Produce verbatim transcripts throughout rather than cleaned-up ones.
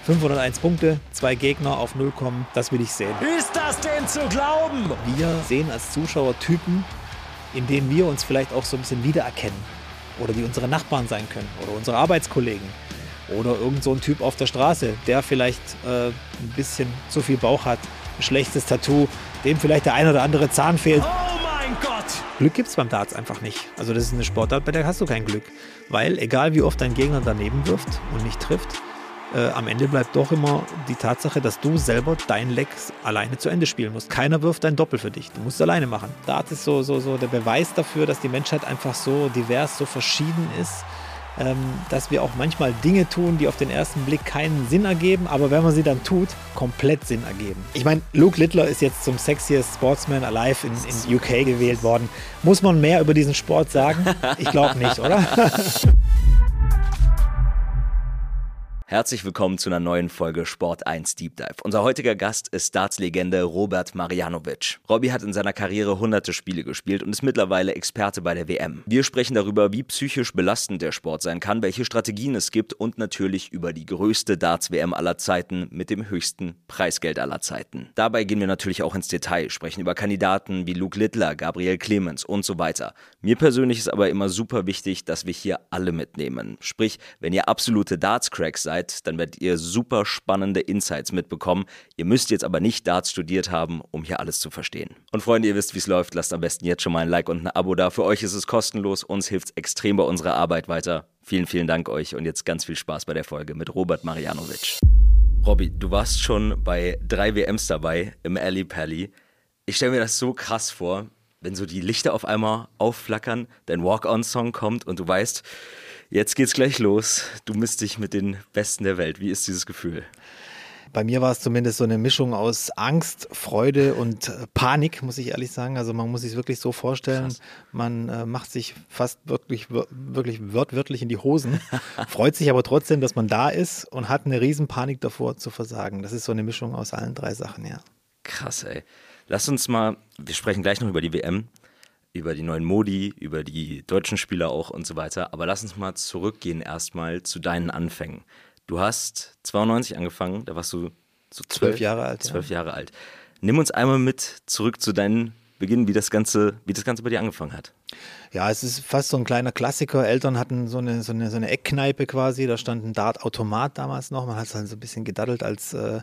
fünfhunderteins Punkte, zwei Gegner auf null kommen, das will ich sehen. Ist das denn zu glauben? Wir sehen als Zuschauer Typen, in denen wir uns vielleicht auch so ein bisschen wiedererkennen. Oder die unsere Nachbarn sein können oder unsere Arbeitskollegen. Oder irgend so ein Typ auf der Straße, der vielleicht äh, ein bisschen zu viel Bauch hat, ein schlechtes Tattoo, dem vielleicht der ein oder andere Zahn fehlt. Oh mein Gott! Glück gibt es beim Darts einfach nicht. Also das ist eine Sportart, bei der hast du kein Glück. Weil egal wie oft dein Gegner daneben wirft und nicht trifft, äh, am Ende bleibt doch immer die Tatsache, dass du selber dein Leck alleine zu Ende spielen musst. Keiner wirft ein Doppel für dich. Du musst es alleine machen. Darts ist so, so, so der Beweis dafür, dass die Menschheit einfach so divers, so verschieden ist, ähm, dass wir auch manchmal Dinge tun, die auf den ersten Blick keinen Sinn ergeben, aber wenn man sie dann tut, komplett Sinn ergeben. Ich meine, Luke Littler ist jetzt zum Sexiest Sportsman Alive in, in U K gewählt worden. Muss man mehr über diesen Sport sagen? Ich glaube nicht, oder? Herzlich willkommen zu einer neuen Folge Sport eins Deep Dive. Unser heutiger Gast ist Darts-Legende Robert Marjanovic. Robby hat in seiner Karriere hunderte Spiele gespielt und ist mittlerweile Experte bei der W M. Wir sprechen darüber, wie psychisch belastend der Sport sein kann, welche Strategien es gibt und natürlich über die größte Darts-W M aller Zeiten mit dem höchsten Preisgeld aller Zeiten. Dabei gehen wir natürlich auch ins Detail, sprechen über Kandidaten wie Luke Littler, Gabriel Clemens und so weiter. Mir persönlich ist aber immer super wichtig, dass wir hier alle mitnehmen. Sprich, wenn ihr absolute Darts-Cracks seid, dann werdet ihr super spannende Insights mitbekommen. Ihr müsst jetzt aber nicht Darts studiert haben, um hier alles zu verstehen. Und Freunde, ihr wisst, wie es läuft. Lasst am besten jetzt schon mal ein Like und ein Abo da. Für euch ist es kostenlos. Uns hilft es extrem bei unserer Arbeit weiter. Vielen, vielen Dank euch und jetzt ganz viel Spaß bei der Folge mit Robert Marjanovic. Robby, du warst schon bei drei W Ms dabei im Ali Pally. Ich stelle mir das so krass vor, wenn so die Lichter auf einmal aufflackern, dein Walk-On-Song kommt und du weißt, jetzt geht's gleich los. Du misst dich mit den Besten der Welt. Wie ist dieses Gefühl? Bei mir war es zumindest so eine Mischung aus Angst, Freude und Panik, muss ich ehrlich sagen. Also man muss sich wirklich so vorstellen, Krass. man äh, macht sich fast wirklich, wirklich wörtlich in die Hosen, freut sich aber trotzdem, dass man da ist und hat eine riesen Panik davor zu versagen. Das ist so eine Mischung aus allen drei Sachen, ja. Krass, ey. Lass uns mal, wir sprechen gleich noch über die W M, über die neuen Modi, über die deutschen Spieler auch und so weiter. Aber lass uns mal zurückgehen erstmal zu deinen Anfängen. Du hast zweiundneunzig angefangen, da warst du so zwölf Jahre alt. Zwölf ja. Jahre alt. Nimm uns einmal mit zurück zu deinen Beginn, wie das Ganze, wie das Ganze bei dir angefangen hat. Ja, es ist fast so ein kleiner Klassiker. Eltern hatten so eine, so eine, so eine Eckkneipe quasi, da stand ein Dart-Automat damals noch. Man hat es halt so ein bisschen gedaddelt als äh,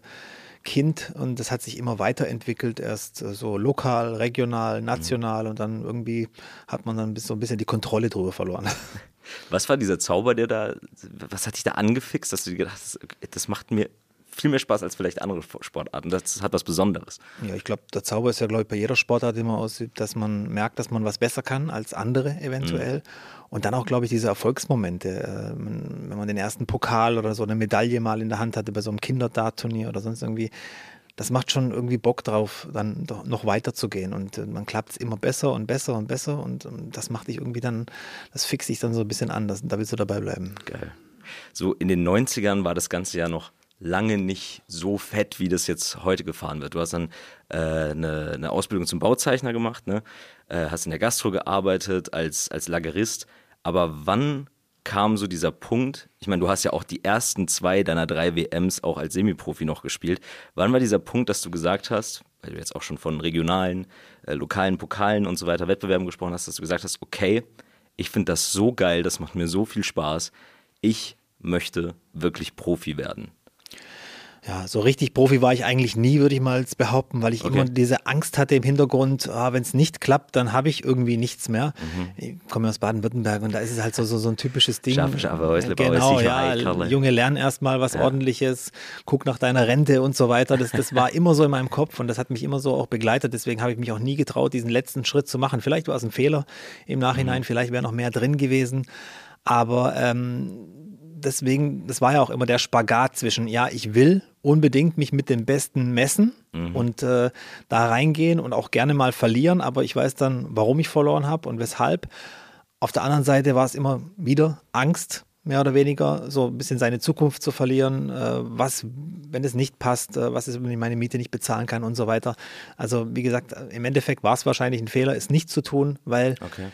Kind und das hat sich immer weiterentwickelt, erst äh, so lokal, regional, national mhm. und dann irgendwie hat man dann so ein bisschen die Kontrolle drüber verloren. Was war dieser Zauber, der da, was hat dich da angefixt, dass du dir gedacht hast, das macht mir viel mehr Spaß als vielleicht andere Sportarten, das hat was Besonderes? Ja, ich glaube, der Zauber ist ja, glaube ich, bei jeder Sportart immer ausübt, dass man merkt, dass man was besser kann als andere eventuell. Mhm. Und dann auch, glaube ich, diese Erfolgsmomente, wenn man den ersten Pokal oder so eine Medaille mal in der Hand hatte bei so einem Kinderdart-Turnier oder sonst irgendwie, das macht schon irgendwie Bock drauf, dann doch noch weiterzugehen und man klappt es immer besser und besser und besser und, und das macht dich irgendwie dann, das fixt dich dann so ein bisschen an, das, da willst du dabei bleiben. Geil. So in den neunzigern war das Ganze ja noch lange nicht so fett, wie das jetzt heute gefahren wird. Du hast dann äh, eine, eine Ausbildung zum Bauzeichner gemacht, ne? äh, hast in der Gastro gearbeitet als, als Lagerist. Aber wann kam so dieser Punkt, ich meine, du hast ja auch die ersten zwei deiner drei W Ms auch als Semiprofi noch gespielt. Wann war dieser Punkt, dass du gesagt hast, weil du jetzt auch schon von regionalen, äh, lokalen Pokalen und so weiter, Wettbewerben gesprochen hast, dass du gesagt hast, okay, ich finde das so geil, das macht mir so viel Spaß, ich möchte wirklich Profi werden? Ja, so richtig Profi war ich eigentlich nie, würde ich mal behaupten, weil ich okay. immer diese Angst hatte im Hintergrund, ah, wenn es nicht klappt, dann habe ich irgendwie nichts mehr. Mhm. Ich komme aus Baden-Württemberg und da ist es halt so, so, so ein typisches Ding. Schaffe, schaffe, Häusle, genau, Bauer, ja, Junge, lern erstmal was ja. Ordentliches, guck nach deiner Rente und so weiter. Das, das war immer so in meinem Kopf und das hat mich immer so auch begleitet. Deswegen habe ich mich auch nie getraut, diesen letzten Schritt zu machen. Vielleicht war es ein Fehler im Nachhinein, mhm. vielleicht wäre noch mehr drin gewesen, aber ähm, deswegen, das war ja auch immer der Spagat zwischen, ja, ich will unbedingt mich mit den Besten messen mhm. und äh, da reingehen und auch gerne mal verlieren, aber ich weiß dann, warum ich verloren habe und weshalb. Auf der anderen Seite war es immer wieder Angst, mehr oder weniger, so ein bisschen seine Zukunft zu verlieren, äh, was, wenn es nicht passt, äh, was ist, wenn ich meine Miete nicht bezahlen kann und so weiter. Also wie gesagt, im Endeffekt war es wahrscheinlich ein Fehler, es nicht zu tun, weil okay.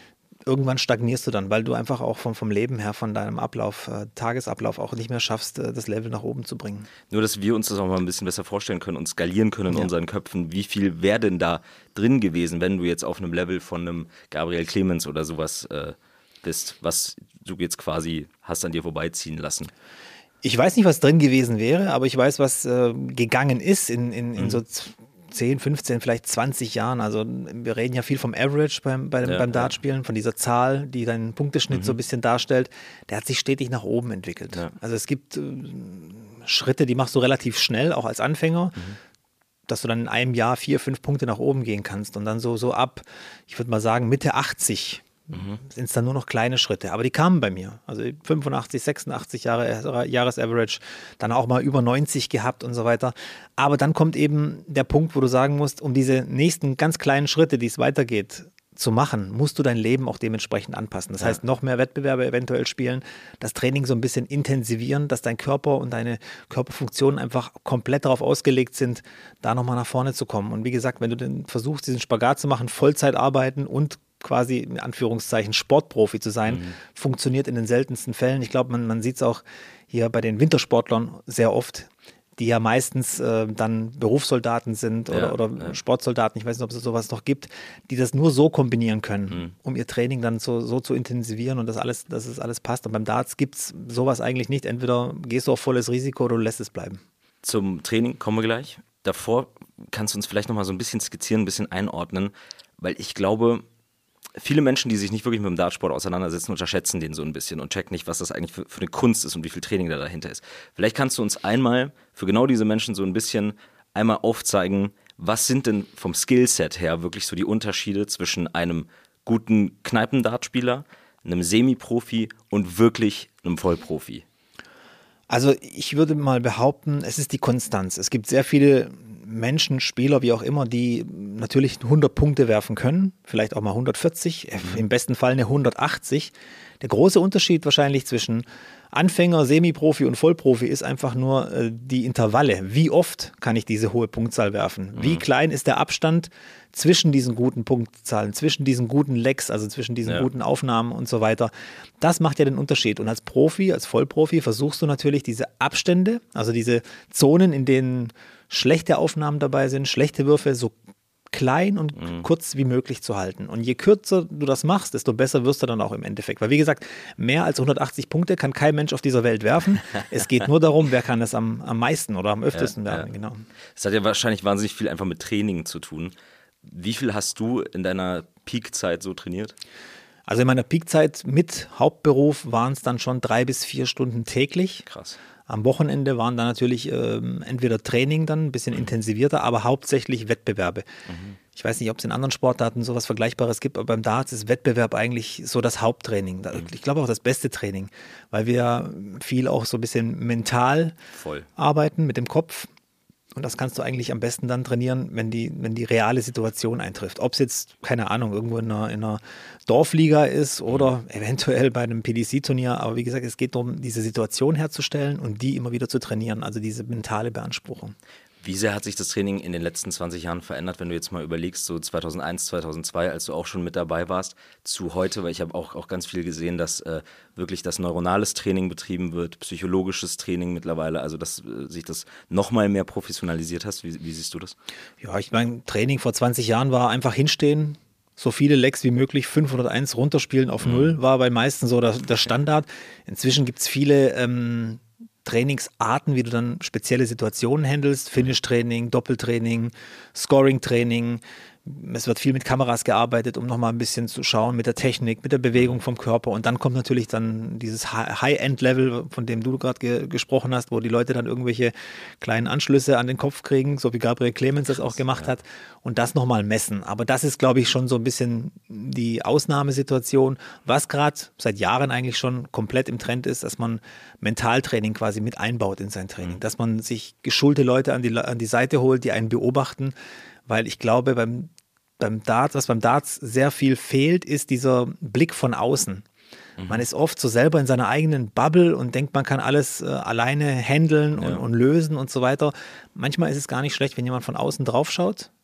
irgendwann stagnierst du dann, weil du einfach auch vom, vom Leben her, von deinem Ablauf, äh, Tagesablauf auch nicht mehr schaffst, äh, das Level nach oben zu bringen. Nur, dass wir uns das auch mal ein bisschen besser vorstellen können und skalieren können in Ja. unseren Köpfen. Wie viel wäre denn da drin gewesen, wenn du jetzt auf einem Level von einem Gabriel Clemens oder sowas äh, bist, was du jetzt quasi hast an dir vorbeiziehen lassen? Ich weiß nicht, was drin gewesen wäre, aber ich weiß, was äh, gegangen ist in, in, in mhm. so zehn, fünfzehn, vielleicht zwanzig Jahren. Also wir reden ja viel vom Average beim, beim, ja, beim Dartspielen, von dieser Zahl, die deinen Punkteschnitt mhm. so ein bisschen darstellt. Der hat sich stetig nach oben entwickelt. Ja. Also es gibt äh, Schritte, die machst du relativ schnell, auch als Anfänger, mhm. dass du dann in einem Jahr vier, fünf Punkte nach oben gehen kannst und dann so, so ab, ich würde mal sagen, Mitte achtzig mhm. sind es dann nur noch kleine Schritte. Aber die kamen bei mir. Also fünfundachtzig, sechsundachtzig Jahre Jahresaverage, dann auch mal über neunzig gehabt und so weiter. Aber dann kommt eben der Punkt, wo du sagen musst, um diese nächsten ganz kleinen Schritte, die es weitergeht, zu machen, musst du dein Leben auch dementsprechend anpassen. Das ja. heißt, noch mehr Wettbewerbe eventuell spielen, das Training so ein bisschen intensivieren, dass dein Körper und deine Körperfunktionen einfach komplett darauf ausgelegt sind, da nochmal nach vorne zu kommen. Und wie gesagt, wenn du dann versuchst, diesen Spagat zu machen, Vollzeit arbeiten und quasi in Anführungszeichen Sportprofi zu sein, mhm. funktioniert in den seltensten Fällen. Ich glaube, man, man sieht es auch hier bei den Wintersportlern sehr oft, die ja meistens äh, dann Berufssoldaten sind oder, ja, oder ja. Sportsoldaten, ich weiß nicht, ob es sowas noch gibt, die das nur so kombinieren können, mhm. um ihr Training dann so, so zu intensivieren und das alles, dass es alles passt. Und beim Darts gibt es sowas eigentlich nicht. Entweder gehst du auf volles Risiko oder du lässt es bleiben. Zum Training kommen wir gleich. Davor kannst du uns vielleicht nochmal so ein bisschen skizzieren, ein bisschen einordnen, weil ich glaube, viele Menschen, die sich nicht wirklich mit dem Dartsport auseinandersetzen, unterschätzen den so ein bisschen und checken nicht, was das eigentlich für, für eine Kunst ist und wie viel Training da dahinter ist. Vielleicht kannst du uns einmal für genau diese Menschen so ein bisschen einmal aufzeigen, was sind denn vom Skillset her wirklich so die Unterschiede zwischen einem guten Kneipendartspieler, einem Semi-Profi und wirklich einem Vollprofi? Also ich würde mal behaupten, es ist die Konstanz. Es gibt sehr viele Menschen, Spieler, wie auch immer, die natürlich hundert Punkte werfen können, vielleicht auch mal hundertvierzig, mhm. im besten Fall eine hundertachtzig. Der große Unterschied wahrscheinlich zwischen Anfänger, Semi-Profi und Vollprofi ist einfach nur äh, die Intervalle. Wie oft kann ich diese hohe Punktzahl werfen? Mhm. Wie klein ist der Abstand zwischen diesen guten Punktzahlen, zwischen diesen guten Legs, also zwischen diesen ja. guten Aufnahmen und so weiter? Das macht ja den Unterschied. Und als Profi, als Vollprofi versuchst du natürlich diese Abstände, also diese Zonen, in denen schlechte Aufnahmen dabei sind, schlechte Würfe, so klein und mhm. kurz wie möglich zu halten. Und je kürzer du das machst, desto besser wirst du dann auch im Endeffekt. Weil wie gesagt, mehr als hundertachtzig Punkte kann kein Mensch auf dieser Welt werfen. Es geht nur darum, wer kann es am, am meisten oder am öftesten ja, werfen. Ja. Genau. Das hat ja wahrscheinlich wahnsinnig viel einfach mit Training zu tun. Wie viel hast du in deiner Peakzeit so trainiert? Also in meiner Peakzeit mit Hauptberuf waren es dann schon drei bis vier Stunden täglich. Krass. Am Wochenende waren dann natürlich ähm, entweder Training dann, ein bisschen mhm. intensivierter, aber hauptsächlich Wettbewerbe. Mhm. Ich weiß nicht, ob es in anderen Sportarten sowas Vergleichbares gibt, aber beim Darts ist Wettbewerb eigentlich so das Haupttraining. Mhm. Ich glaube auch das beste Training, weil wir viel auch so ein bisschen mental Voll. arbeiten mit dem Kopf. Und das kannst du eigentlich am besten dann trainieren, wenn die, wenn die reale Situation eintrifft. Ob es jetzt, keine Ahnung, irgendwo in einer, in einer Dorfliga ist oder mhm. eventuell bei einem P D C-Turnier. Aber wie gesagt, es geht darum, diese Situation herzustellen und die immer wieder zu trainieren. Also diese mentale Beanspruchung. Wie sehr hat sich das Training in den letzten zwanzig Jahren verändert, wenn du jetzt mal überlegst, so zweitausendeins, zweitausendzwei, als du auch schon mit dabei warst, zu heute? Weil ich habe auch, auch ganz viel gesehen, dass äh, wirklich das neuronales Training betrieben wird, psychologisches Training mittlerweile, also dass äh, sich das nochmal mehr professionalisiert hast. Wie, wie siehst du das? Ja, ich meine, Training vor zwanzig Jahren war einfach hinstehen, so viele Legs wie möglich, fünfhunderteins runterspielen auf null, mhm. war bei meisten so der, der Standard. Inzwischen gibt es viele ähm, Trainingsarten, wie du dann spezielle Situationen handelst, Finish-Training, Doppeltraining, Scoring-Training. Es wird viel mit Kameras gearbeitet, um nochmal ein bisschen zu schauen mit der Technik, mit der Bewegung vom Körper. Und dann kommt natürlich dann dieses High-End-Level, von dem du gerade ge- gesprochen hast, wo die Leute dann irgendwelche kleinen Anschlüsse an den Kopf kriegen, so wie Gabriel Clemens das auch gemacht ja. hat, und das nochmal messen. Aber das ist, glaube ich, schon so ein bisschen die Ausnahmesituation, was gerade seit Jahren eigentlich schon komplett im Trend ist, dass man Mentaltraining quasi mit einbaut in sein Training, mhm. dass man sich geschulte Leute an die, an die Seite holt, die einen beobachten, weil ich glaube, beim Beim Darts, was beim Darts sehr viel fehlt, ist dieser Blick von außen. Mhm. Man ist oft so selber in seiner eigenen Bubble und denkt, man kann alles äh, alleine handeln und, ja. und lösen und so weiter. Manchmal ist es gar nicht schlecht, wenn jemand von außen drauf schaut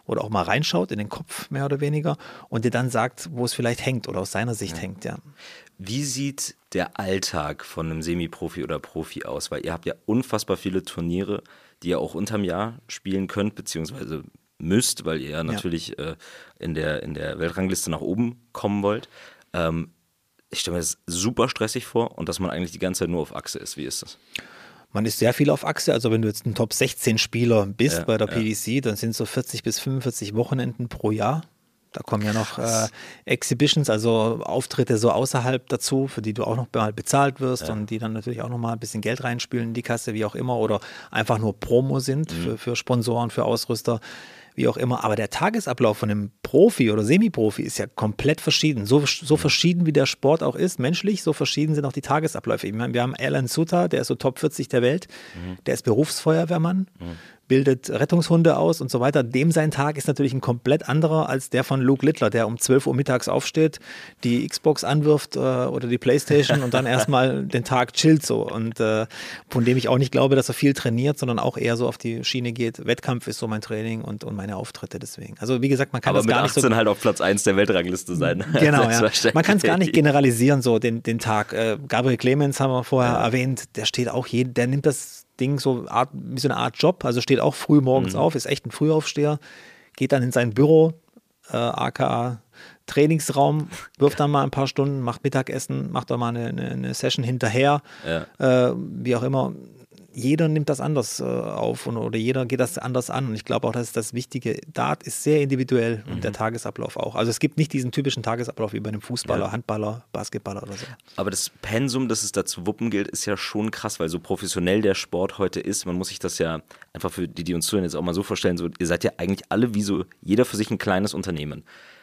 oder auch mal reinschaut in den Kopf mehr oder weniger und dir dann sagt, wo es vielleicht hängt oder aus seiner Sicht ja. hängt, ja. Wie sieht der Alltag von einem Semi-Profi oder Profi aus? Weil ihr habt ja unfassbar viele Turniere, die ihr auch unterm Jahr spielen könnt, beziehungsweise müsst, weil ihr ja natürlich ja. Äh, in der, in der Weltrangliste nach oben kommen wollt. Ähm, ich stelle mir das super stressig vor und dass man eigentlich die ganze Zeit nur auf Achse ist. Wie ist das? Man ist sehr viel auf Achse, also wenn du jetzt ein Top sechzehn Spieler bist ja, bei der ja. P D C, dann sind es so vierzig bis fünfundvierzig Wochenenden pro Jahr. Da kommen ja noch äh, Exhibitions, also Auftritte so außerhalb dazu, für die du auch noch mal bezahlt wirst ja. und die dann natürlich auch noch mal ein bisschen Geld reinspülen in die Kasse, wie auch immer, oder einfach nur Promo sind mhm. für, für Sponsoren, für Ausrüster, wie auch immer. Aber der Tagesablauf von einem Profi oder Semi-Profi ist ja komplett verschieden. So, so mhm. verschieden wie der Sport auch ist, menschlich, so verschieden sind auch die Tagesabläufe. Ich meine, wir haben Alan Sutter, der ist so Top vierzig der Welt, mhm. der ist Berufsfeuerwehrmann. Mhm. bildet Rettungshunde aus und so weiter. Dem sein Tag ist natürlich ein komplett anderer als der von Luke Littler, der um zwölf Uhr mittags aufsteht, die Xbox anwirft äh, oder die Playstation und dann erstmal den Tag chillt so. Und äh, von dem ich auch nicht glaube, dass er viel trainiert, sondern auch eher so auf die Schiene geht. Wettkampf ist so mein Training und, und meine Auftritte deswegen. Also wie gesagt, man kann Aber das gar nicht so... Aber mit achtzehn halt auf Platz eins der Weltrangliste sein. Genau, ja. Man kann es gar nicht generalisieren, so den, den Tag. Äh, Gabriel Clemens haben wir vorher ja. erwähnt, der steht auch jeden, der nimmt das Ding so Art, wie so eine Art Job, also steht auch früh morgens mhm. auf, ist echt ein Frühaufsteher, geht dann in sein Büro, äh, aka Trainingsraum, wirft dann mal ein paar Stunden, macht Mittagessen, macht dann mal eine, eine, eine Session hinterher, ja. äh, wie auch immer. Jeder nimmt das anders äh, auf und, oder jeder geht das anders an und ich glaube auch, das ist das Wichtige. Dart ist sehr individuell und mhm. der Tagesablauf auch. Also es gibt nicht diesen typischen Tagesablauf wie bei einem Fußballer, ja. Handballer, Basketballer oder so. Aber das Pensum, das es da zu wuppen gilt, ist ja schon krass, weil so professionell der Sport heute ist, man muss sich das ja einfach für die, die uns zuhören, jetzt auch mal so vorstellen, so, ihr seid ja eigentlich alle wie so, jeder für sich ein kleines Unternehmen.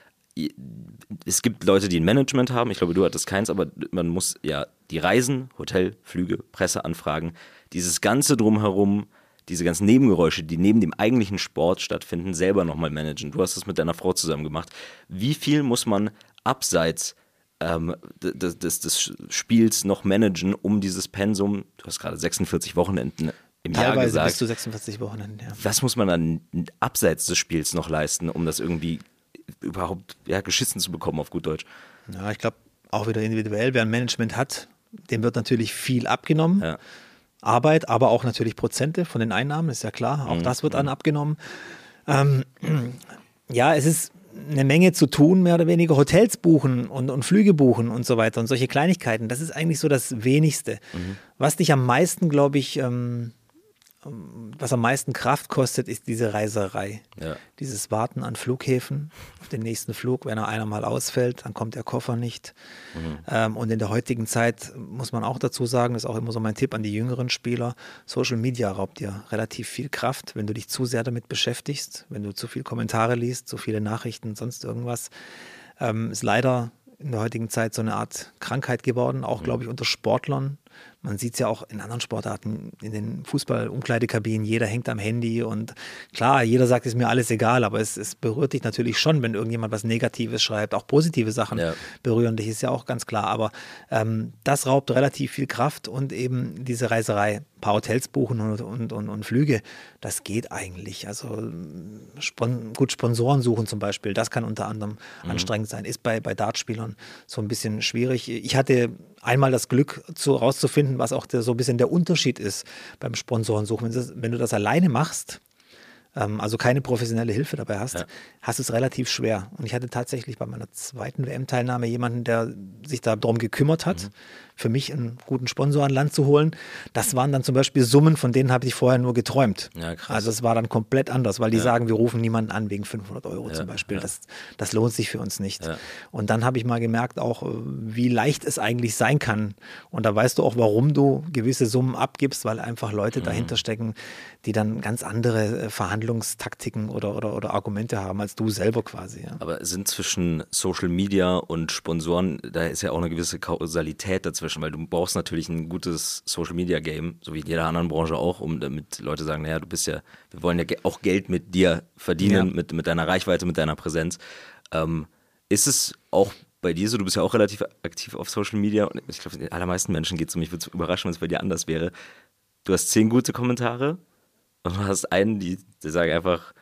Es gibt Leute, die ein Management haben, ich glaube, du hattest keins, aber man muss ja die Reisen, Hotel, Flüge, Presseanfragen, dieses Ganze drumherum, diese ganzen Nebengeräusche, die neben dem eigentlichen Sport stattfinden, selber nochmal managen. Du hast das mit deiner Frau zusammen gemacht. Wie viel muss man abseits ähm, des, des, des Spiels noch managen, um dieses Pensum, du hast gerade sechsundvierzig Wochenenden im Jahr gesagt. Teilweise bis zu sechsundvierzig Wochenenden, ja. Was muss man dann abseits des Spiels noch leisten, um das irgendwie überhaupt ja, geschissen zu bekommen, auf gut Deutsch? Ja, ich glaube, auch wieder individuell. Wer ein Management hat, dem wird natürlich viel abgenommen. Ja. Arbeit, aber auch natürlich Prozente von den Einnahmen, ist ja klar. Auch mhm. das wird dann abgenommen. Ähm, ja, es ist eine Menge zu tun, mehr oder weniger. Hotels buchen und, und Flüge buchen und so weiter und solche Kleinigkeiten. Das ist eigentlich so das Wenigste. Mhm. Was dich am meisten, glaube ich, ähm, was am meisten Kraft kostet, ist diese Reiserei. Ja. Dieses Warten an Flughäfen auf den nächsten Flug. Wenn er einer mal ausfällt, dann kommt der Koffer nicht. Mhm. Ähm, und in der heutigen Zeit muss man auch dazu sagen, das ist auch immer so mein Tipp an die jüngeren Spieler, Social Media raubt dir relativ viel Kraft, wenn du dich zu sehr damit beschäftigst, wenn du zu viele Kommentare liest, zu viele Nachrichten, sonst irgendwas. Ähm, ist leider in der heutigen Zeit so eine Art Krankheit geworden, auch, glaube ich, unter Sportlern. Man sieht es ja auch in anderen Sportarten, in den Fußball-Umkleidekabinen, jeder hängt am Handy und klar, jeder sagt, es ist mir alles egal, aber es, es berührt dich natürlich schon, wenn irgendjemand was Negatives schreibt, auch positive Sachen ja. berühren dich, ist ja auch ganz klar, aber ähm, das raubt relativ viel Kraft und eben diese Reiserei, ein paar Hotels buchen und, und, und, und Flüge, das geht eigentlich, also Spon- gut, Sponsoren suchen zum Beispiel, das kann unter anderem mhm. anstrengend sein, ist bei, bei Dartspielern so ein bisschen schwierig. Ich hatte einmal das Glück, zu, rauszufinden, was auch der, so ein bisschen der Unterschied ist beim Sponsorensuchen. Wenn du das, wenn du das alleine machst, ähm, also keine professionelle Hilfe dabei hast, ja. hast du es relativ schwer. Und ich hatte tatsächlich bei meiner zweiten W M-Teilnahme jemanden, der sich darum gekümmert hat, mhm. für mich einen guten Sponsor an Land zu holen. Das waren dann zum Beispiel Summen, von denen habe ich vorher nur geträumt. Ja, krass. Also es war dann komplett anders, weil die ja. sagen, wir rufen niemanden an wegen fünfhundert Euro ja, zum Beispiel. Ja. Das, das lohnt sich für uns nicht. Ja. Und dann habe ich mal gemerkt auch, wie leicht es eigentlich sein kann. Und da weißt du auch, warum du gewisse Summen abgibst, weil einfach Leute mhm. dahinter stecken, die dann ganz andere Verhandlungstaktiken oder, oder, oder Argumente haben als du selber quasi. Ja. Aber sind zwischen Social Media und Sponsoren, da ist ja auch eine gewisse Kausalität dazwischen. Weil du brauchst natürlich ein gutes Social-Media-Game, so wie in jeder anderen Branche auch, um damit Leute sagen, naja, du bist ja, wir wollen ja auch Geld mit dir verdienen, ja. mit, mit deiner Reichweite, mit deiner Präsenz. Ähm, ist es auch bei dir so, du bist ja auch relativ aktiv auf Social Media und ich glaube, den allermeisten Menschen geht es so, mich würde es überraschen, wenn es bei dir anders wäre. Du hast zehn gute Kommentare und du hast einen, die, die sagen einfach,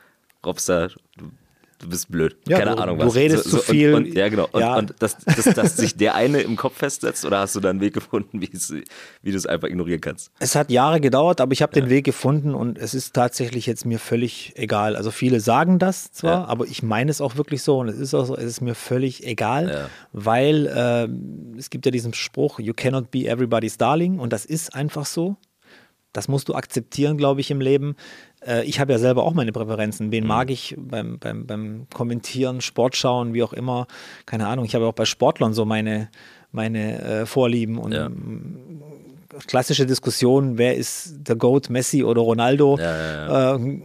Robster, du, du bist blöd. Ja, Keine du, Ahnung du was. Du redest so, zu so, viel. Und, und, ja, genau. Und, ja. und dass, dass, dass sich der eine im Kopf festsetzt oder hast du da einen Weg gefunden, wie du es einfach ignorieren kannst? Es hat Jahre gedauert, aber ich habe Ja. den Weg gefunden und es ist tatsächlich jetzt mir völlig egal. Also viele sagen das zwar, Ja. aber ich meine es auch wirklich so und es ist auch so, es ist mir völlig egal, Ja. weil äh, es gibt ja diesen Spruch, you cannot be everybody's darling und das ist einfach so. Das musst du akzeptieren, glaube ich, im Leben. Äh, ich habe ja selber auch meine Präferenzen. Wen mhm. mag ich beim, beim, beim Kommentieren, Sport schauen, wie auch immer. Keine Ahnung, ich habe auch bei Sportlern so meine, meine äh, Vorlieben und ja. klassische Diskussion, wer ist der GOAT, Messi oder Ronaldo? Ja, ja, ja. Äh,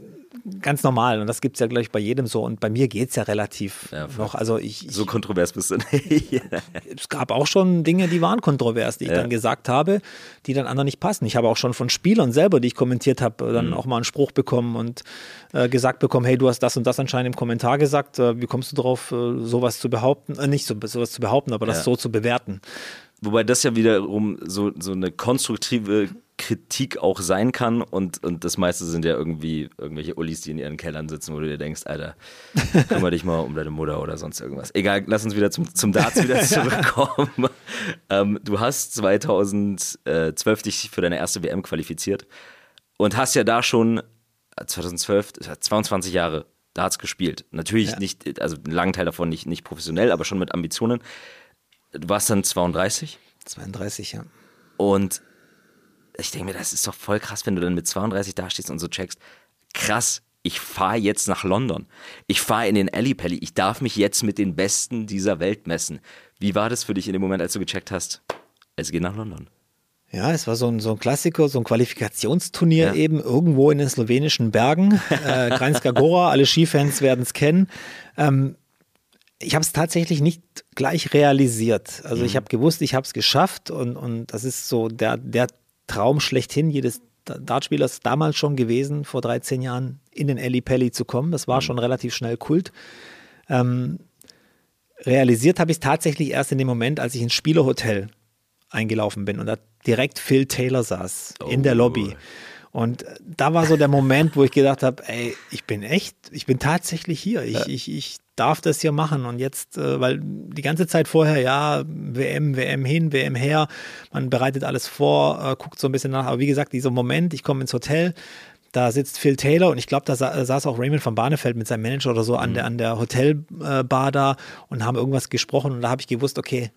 ganz normal und das gibt es ja gleich bei jedem so und bei mir geht es ja relativ ja, noch, also ich, ich so kontrovers bist du nicht. Es gab auch schon Dinge, die waren kontrovers, die ich ja. dann gesagt habe, die dann anderen nicht passen. Ich habe auch schon von Spielern selber, die ich kommentiert habe, dann mhm. auch mal einen Spruch bekommen und äh, gesagt bekommen, hey, du hast das und das anscheinend im Kommentar gesagt, äh, wie kommst du drauf, äh, sowas zu behaupten, äh, nicht so, sowas zu behaupten, aber das ja. so zu bewerten. Wobei das ja wiederum so, so eine konstruktive Kritik auch sein kann und, und das meiste sind ja irgendwie irgendwelche Ullis, die in ihren Kellern sitzen, wo du dir denkst, Alter, kümmere dich mal um deine Mutter oder sonst irgendwas. Egal, lass uns wieder zum, zum Darts wieder zurückkommen. ähm, du hast zweitausendzwölf dich für deine erste W M qualifiziert und hast ja da schon zweitausendzwölf, zweiundzwanzig Jahre Darts gespielt. Natürlich ja. nicht, also einen langen Teil davon nicht, nicht professionell, aber schon mit Ambitionen. Du warst dann zweiunddreißig? zweiunddreißig, ja. Und ich denke mir, das ist doch voll krass, wenn du dann mit zweiunddreißig dastehst und so checkst, krass, ich fahre jetzt nach London. Ich fahre in den Ellipelli. Ich darf mich jetzt mit den Besten dieser Welt messen. Wie war das für dich in dem Moment, als du gecheckt hast, es geht nach London? Ja, es war so ein, so ein Klassiker, so ein Qualifikationsturnier ja. eben irgendwo in den slowenischen Bergen. Äh, Kranjska Gora, alle Skifans werden es kennen. Ähm, Ich habe es tatsächlich nicht gleich realisiert. Also mhm. ich habe gewusst, ich habe es geschafft und, und das ist so der, der Traum schlechthin jedes Dartspielers damals schon gewesen, vor dreizehn Jahren in den Ellipelli zu kommen. Das war mhm. schon relativ schnell Kult. Ähm, realisiert habe ich es tatsächlich erst in dem Moment, als ich ins Spielerhotel eingelaufen bin und da direkt Phil Taylor saß oh. in der Lobby. Und da war so der Moment, wo ich gedacht habe, ey, ich bin echt, ich bin tatsächlich hier. Ich, ja. ich, ich darf das hier machen. Und jetzt, äh, weil die ganze Zeit vorher, ja, W M, W M hin, W M her, man bereitet alles vor, äh, guckt so ein bisschen nach. Aber wie gesagt, dieser Moment, ich komme ins Hotel, da sitzt Phil Taylor und ich glaube, da sa- saß auch Raymond van Barneveld mit seinem Manager oder so an mhm. der, an der Hotelbar da und haben irgendwas gesprochen. Und da habe ich gewusst, okay,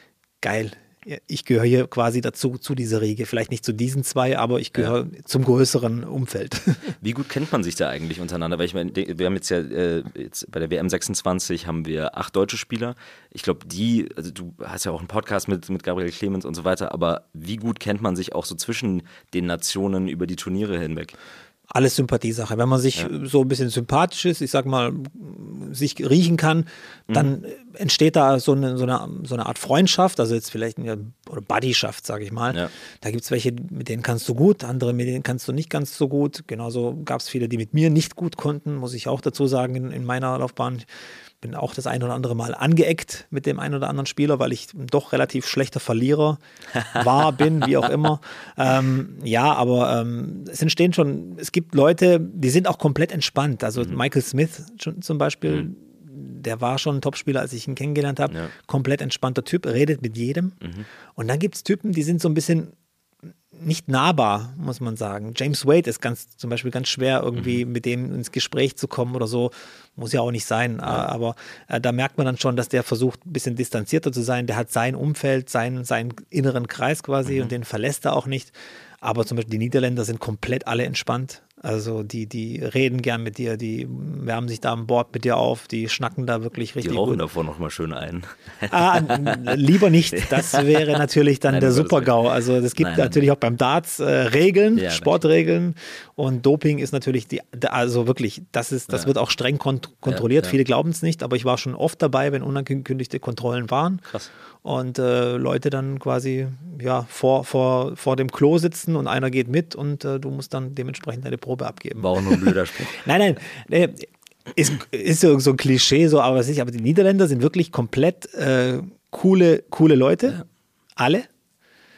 geil. Ich gehöre hier quasi dazu, zu dieser Riege. Vielleicht nicht zu diesen zwei, aber ich gehöre ja. zum größeren Umfeld. Wie gut kennt man sich da eigentlich untereinander? Weil ich meine, wir haben jetzt ja äh, jetzt bei der W M sechsundzwanzig haben wir acht deutsche Spieler. Ich glaube, die, also du hast ja auch einen Podcast mit, mit Gabriel Clemens und so weiter, aber wie gut kennt man sich auch so zwischen den Nationen über die Turniere hinweg? Alles Sympathiesache. Wenn man sich ja. so ein bisschen sympathisch ist, ich sag mal, sich riechen kann, dann mhm. entsteht da so eine, so, eine, so eine Art Freundschaft, also jetzt vielleicht eine oder Buddyschaft, sage ich mal. Ja. Da gibt es welche, mit denen kannst du gut, andere, mit denen kannst du nicht ganz so gut. Genauso gab es viele, die mit mir nicht gut konnten, muss ich auch dazu sagen, in, in meiner Laufbahn. Bin auch das ein oder andere Mal angeeckt mit dem einen oder anderen Spieler, weil ich doch relativ schlechter Verlierer war, bin, wie auch immer. Ähm, ja, aber ähm, es entstehen schon, es gibt Leute, die sind auch komplett entspannt. Also mhm. Michael Smith zum Beispiel, mhm. der war schon ein Topspieler, als ich ihn kennengelernt habe. Ja. Komplett entspannter Typ, redet mit jedem. Mhm. Und dann gibt es Typen, die sind so ein bisschen nicht nahbar, muss man sagen. James Wade ist ganz, zum Beispiel ganz schwer, irgendwie mhm. mit dem ins Gespräch zu kommen oder so. Muss ja auch nicht sein. Ja. Aber äh, da merkt man dann schon, dass der versucht, ein bisschen distanzierter zu sein. Der hat sein Umfeld, seinen, seinen inneren Kreis quasi mhm. und den verlässt er auch nicht. Aber zum Beispiel die Niederländer sind komplett alle entspannt. Also die, die reden gern mit dir, die wärmen sich da an Bord mit dir auf, die schnacken da wirklich richtig gut. Die rauchen gut. davor nochmal schön ein. Ah, lieber nicht, das wäre natürlich dann nein, der Super-GAU. Also es gibt nein, natürlich nein. auch beim Darts äh, Regeln, ja, Sportregeln und Doping ist natürlich, die, also wirklich, das, ist, das ja. wird auch streng kont- kontrolliert. Ja, ja. Viele glauben es nicht, aber ich war schon oft dabei, wenn unangekündigte Kontrollen waren. Krass. Und äh, Leute dann quasi ja, vor, vor, vor dem Klo sitzen und einer geht mit und äh, du musst dann dementsprechend deine Probe abgeben. War auch nur ein blöder Spruch. nein, nein, nee, ist, ist so, so ein Klischee, so, aber, aber die Niederländer sind wirklich komplett äh, coole, coole Leute. Ja. Alle.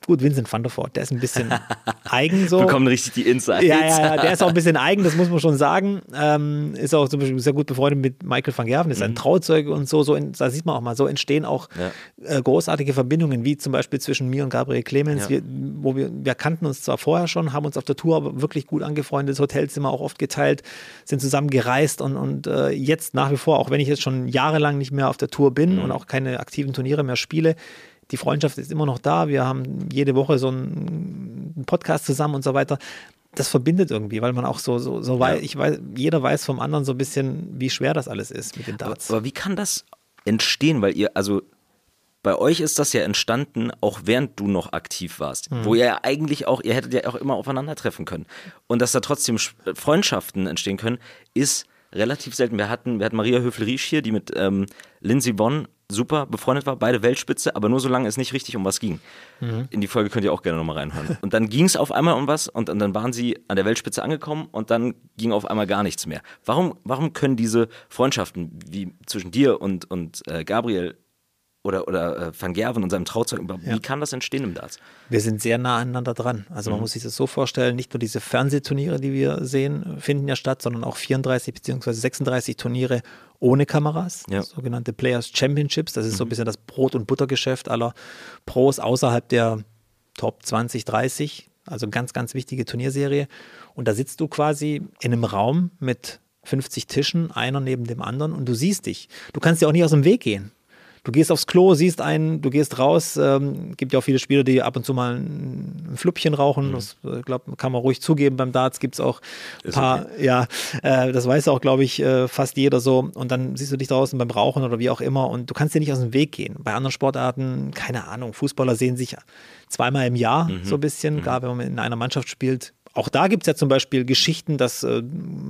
gut, Vincent van der Voort, der ist ein bisschen eigen so. Bekommen richtig die Insights. Ja, ja, ja, der ist auch ein bisschen eigen, das muss man schon sagen. Ähm, ist auch zum Beispiel sehr gut befreundet mit Michael van Gerven, ist mhm. ein Trauzeuge und so. so in, da sieht man auch mal, so entstehen auch ja. äh, großartige Verbindungen, wie zum Beispiel zwischen mir und Gabriel Clemens. Ja. Wir, wo wir, wir kannten uns zwar vorher schon, haben uns auf der Tour aber wirklich gut angefreundet, das Hotelzimmer auch oft geteilt, sind zusammen gereist und, und äh, jetzt nach wie vor, auch wenn ich jetzt schon jahrelang nicht mehr auf der Tour bin mhm. und auch keine aktiven Turniere mehr spiele, die Freundschaft ist immer noch da. Wir haben jede Woche so einen Podcast zusammen und so weiter. Das verbindet irgendwie, weil man auch so, so, so weiß, ich weiß, jeder weiß vom anderen so ein bisschen, wie schwer das alles ist mit den Darts. Aber, aber wie kann das entstehen? Weil ihr, also bei euch ist das ja entstanden, auch während du noch aktiv warst. Mhm. Wo ihr ja eigentlich auch, ihr hättet ja auch immer aufeinandertreffen können. Und dass da trotzdem Freundschaften entstehen können, ist relativ selten. Wir hatten, wir hatten Maria Höfel-Riesch hier, die mit ähm, Lindsey Vonn super befreundet war, beide Weltspitze, aber nur solange es nicht richtig um was ging. Mhm. In die Folge könnt ihr auch gerne nochmal reinhören. Und dann ging es auf einmal um was und, und dann waren sie an der Weltspitze angekommen und dann ging auf einmal gar nichts mehr. Warum, warum können diese Freundschaften wie zwischen dir und, und äh, Gabriel oder, oder äh, Van Gerven und seinem Trauzeugen, wie ja. kann das entstehen im Darts? Wir sind sehr nah aneinander dran. Also man mhm. muss sich das so vorstellen, nicht nur diese Fernsehturniere, die wir sehen, finden ja statt, sondern auch vierunddreißig bzw. sechsunddreißig Turniere ohne Kameras, ja. sogenannte Players Championships. Das ist mhm. so ein bisschen das Brot- und Buttergeschäft aller Pros außerhalb der Top zwanzig, dreißig. Also ganz, ganz wichtige Turnierserie. Und da sitzt du quasi in einem Raum mit fünfzig Tischen, einer neben dem anderen und du siehst dich. Du kannst dir auch nicht aus dem Weg gehen. Du gehst aufs Klo, siehst einen, du gehst raus. Ähm, gibt ja auch viele Spieler, die ab und zu mal ein, ein Flüppchen rauchen. Mhm. Das äh, glaub, kann man ruhig zugeben. Beim Darts gibt es auch ein paar, okay. ja, äh, das weiß auch, glaube ich, äh, fast jeder so. Und dann siehst du dich draußen beim Rauchen oder wie auch immer und du kannst dir nicht aus dem Weg gehen. Bei anderen Sportarten, keine Ahnung, Fußballer sehen sich zweimal im Jahr mhm. so ein bisschen, mhm. gerade wenn man in einer Mannschaft spielt. Auch da gibt es ja zum Beispiel Geschichten, dass äh,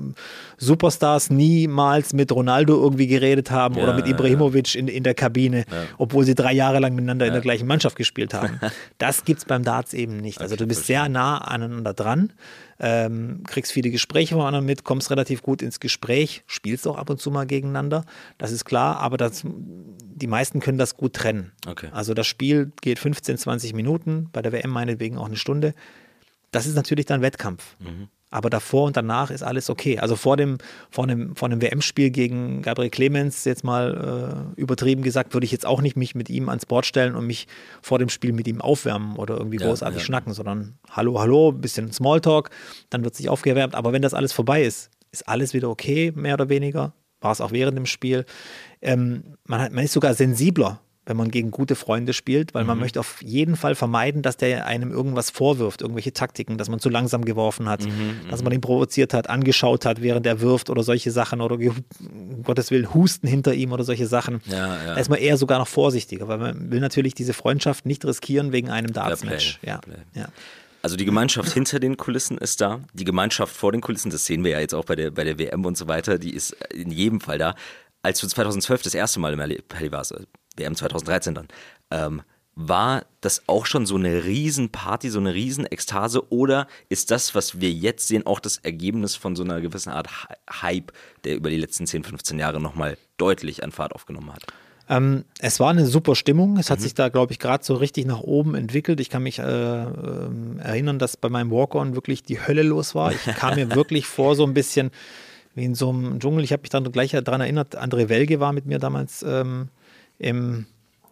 Superstars niemals mit Ronaldo irgendwie geredet haben ja, oder mit Ibrahimovic ja. in, in der Kabine, ja. obwohl sie drei Jahre lang miteinander ja. in der gleichen Mannschaft gespielt haben. Das gibt es beim Darts eben nicht. Also okay, du bist sehr nah aneinander dran, ähm, kriegst viele Gespräche von anderen mit, kommst relativ gut ins Gespräch, spielst auch ab und zu mal gegeneinander, das ist klar, aber das, die meisten können das gut trennen. Okay. Also das Spiel geht fünfzehn, zwanzig Minuten, bei der W M meinetwegen auch eine Stunde. Das ist natürlich dann Wettkampf. Mhm. Aber davor und danach ist alles okay. Also vor dem, vor dem, vor dem W M-Spiel gegen Gabriel Clemens, jetzt mal äh, übertrieben gesagt, würde ich jetzt auch nicht mich mit ihm ans Board stellen und mich vor dem Spiel mit ihm aufwärmen oder irgendwie ja, großartig ja. schnacken, sondern hallo, hallo, ein bisschen Smalltalk, dann wird sich aufgewärmt. Aber wenn das alles vorbei ist, ist alles wieder okay, mehr oder weniger. War es auch während dem Spiel. Ähm, man, hat, man ist sogar sensibler, wenn man gegen gute Freunde spielt, weil man mhm. möchte auf jeden Fall vermeiden, dass der einem irgendwas vorwirft, irgendwelche Taktiken, dass man zu langsam geworfen hat, mhm, dass man ihn provoziert hat, angeschaut hat, während er wirft oder solche Sachen oder um Gottes Willen Husten hinter ihm oder solche Sachen. Ja, ja. Da ist man eher sogar noch vorsichtiger, weil man will natürlich diese Freundschaft nicht riskieren wegen einem Darts-Match. Ja, ja. Also die Gemeinschaft hinter den Kulissen ist da, die Gemeinschaft vor den Kulissen, das sehen wir ja jetzt auch bei der, bei der W M und so weiter, die ist in jedem Fall da. Als du zweitausendzwölf das erste Mal im Pelly warst, W M zweitausenddreizehn dann, ähm, war das auch schon so eine Riesenparty, so eine Riesenekstase oder ist das, was wir jetzt sehen, auch das Ergebnis von so einer gewissen Art Hype, der über die letzten zehn, fünfzehn Jahre nochmal deutlich an Fahrt aufgenommen hat? Ähm, es war eine super Stimmung. Es hat mhm. sich da, glaube ich, gerade so richtig nach oben entwickelt. Ich kann mich äh, äh, erinnern, dass bei meinem Walk-On wirklich die Hölle los war. Ich kam mir wirklich vor so ein bisschen wie in so einem Dschungel. Ich habe mich dann gleich daran erinnert, André Welge war mit mir damals ähm, im,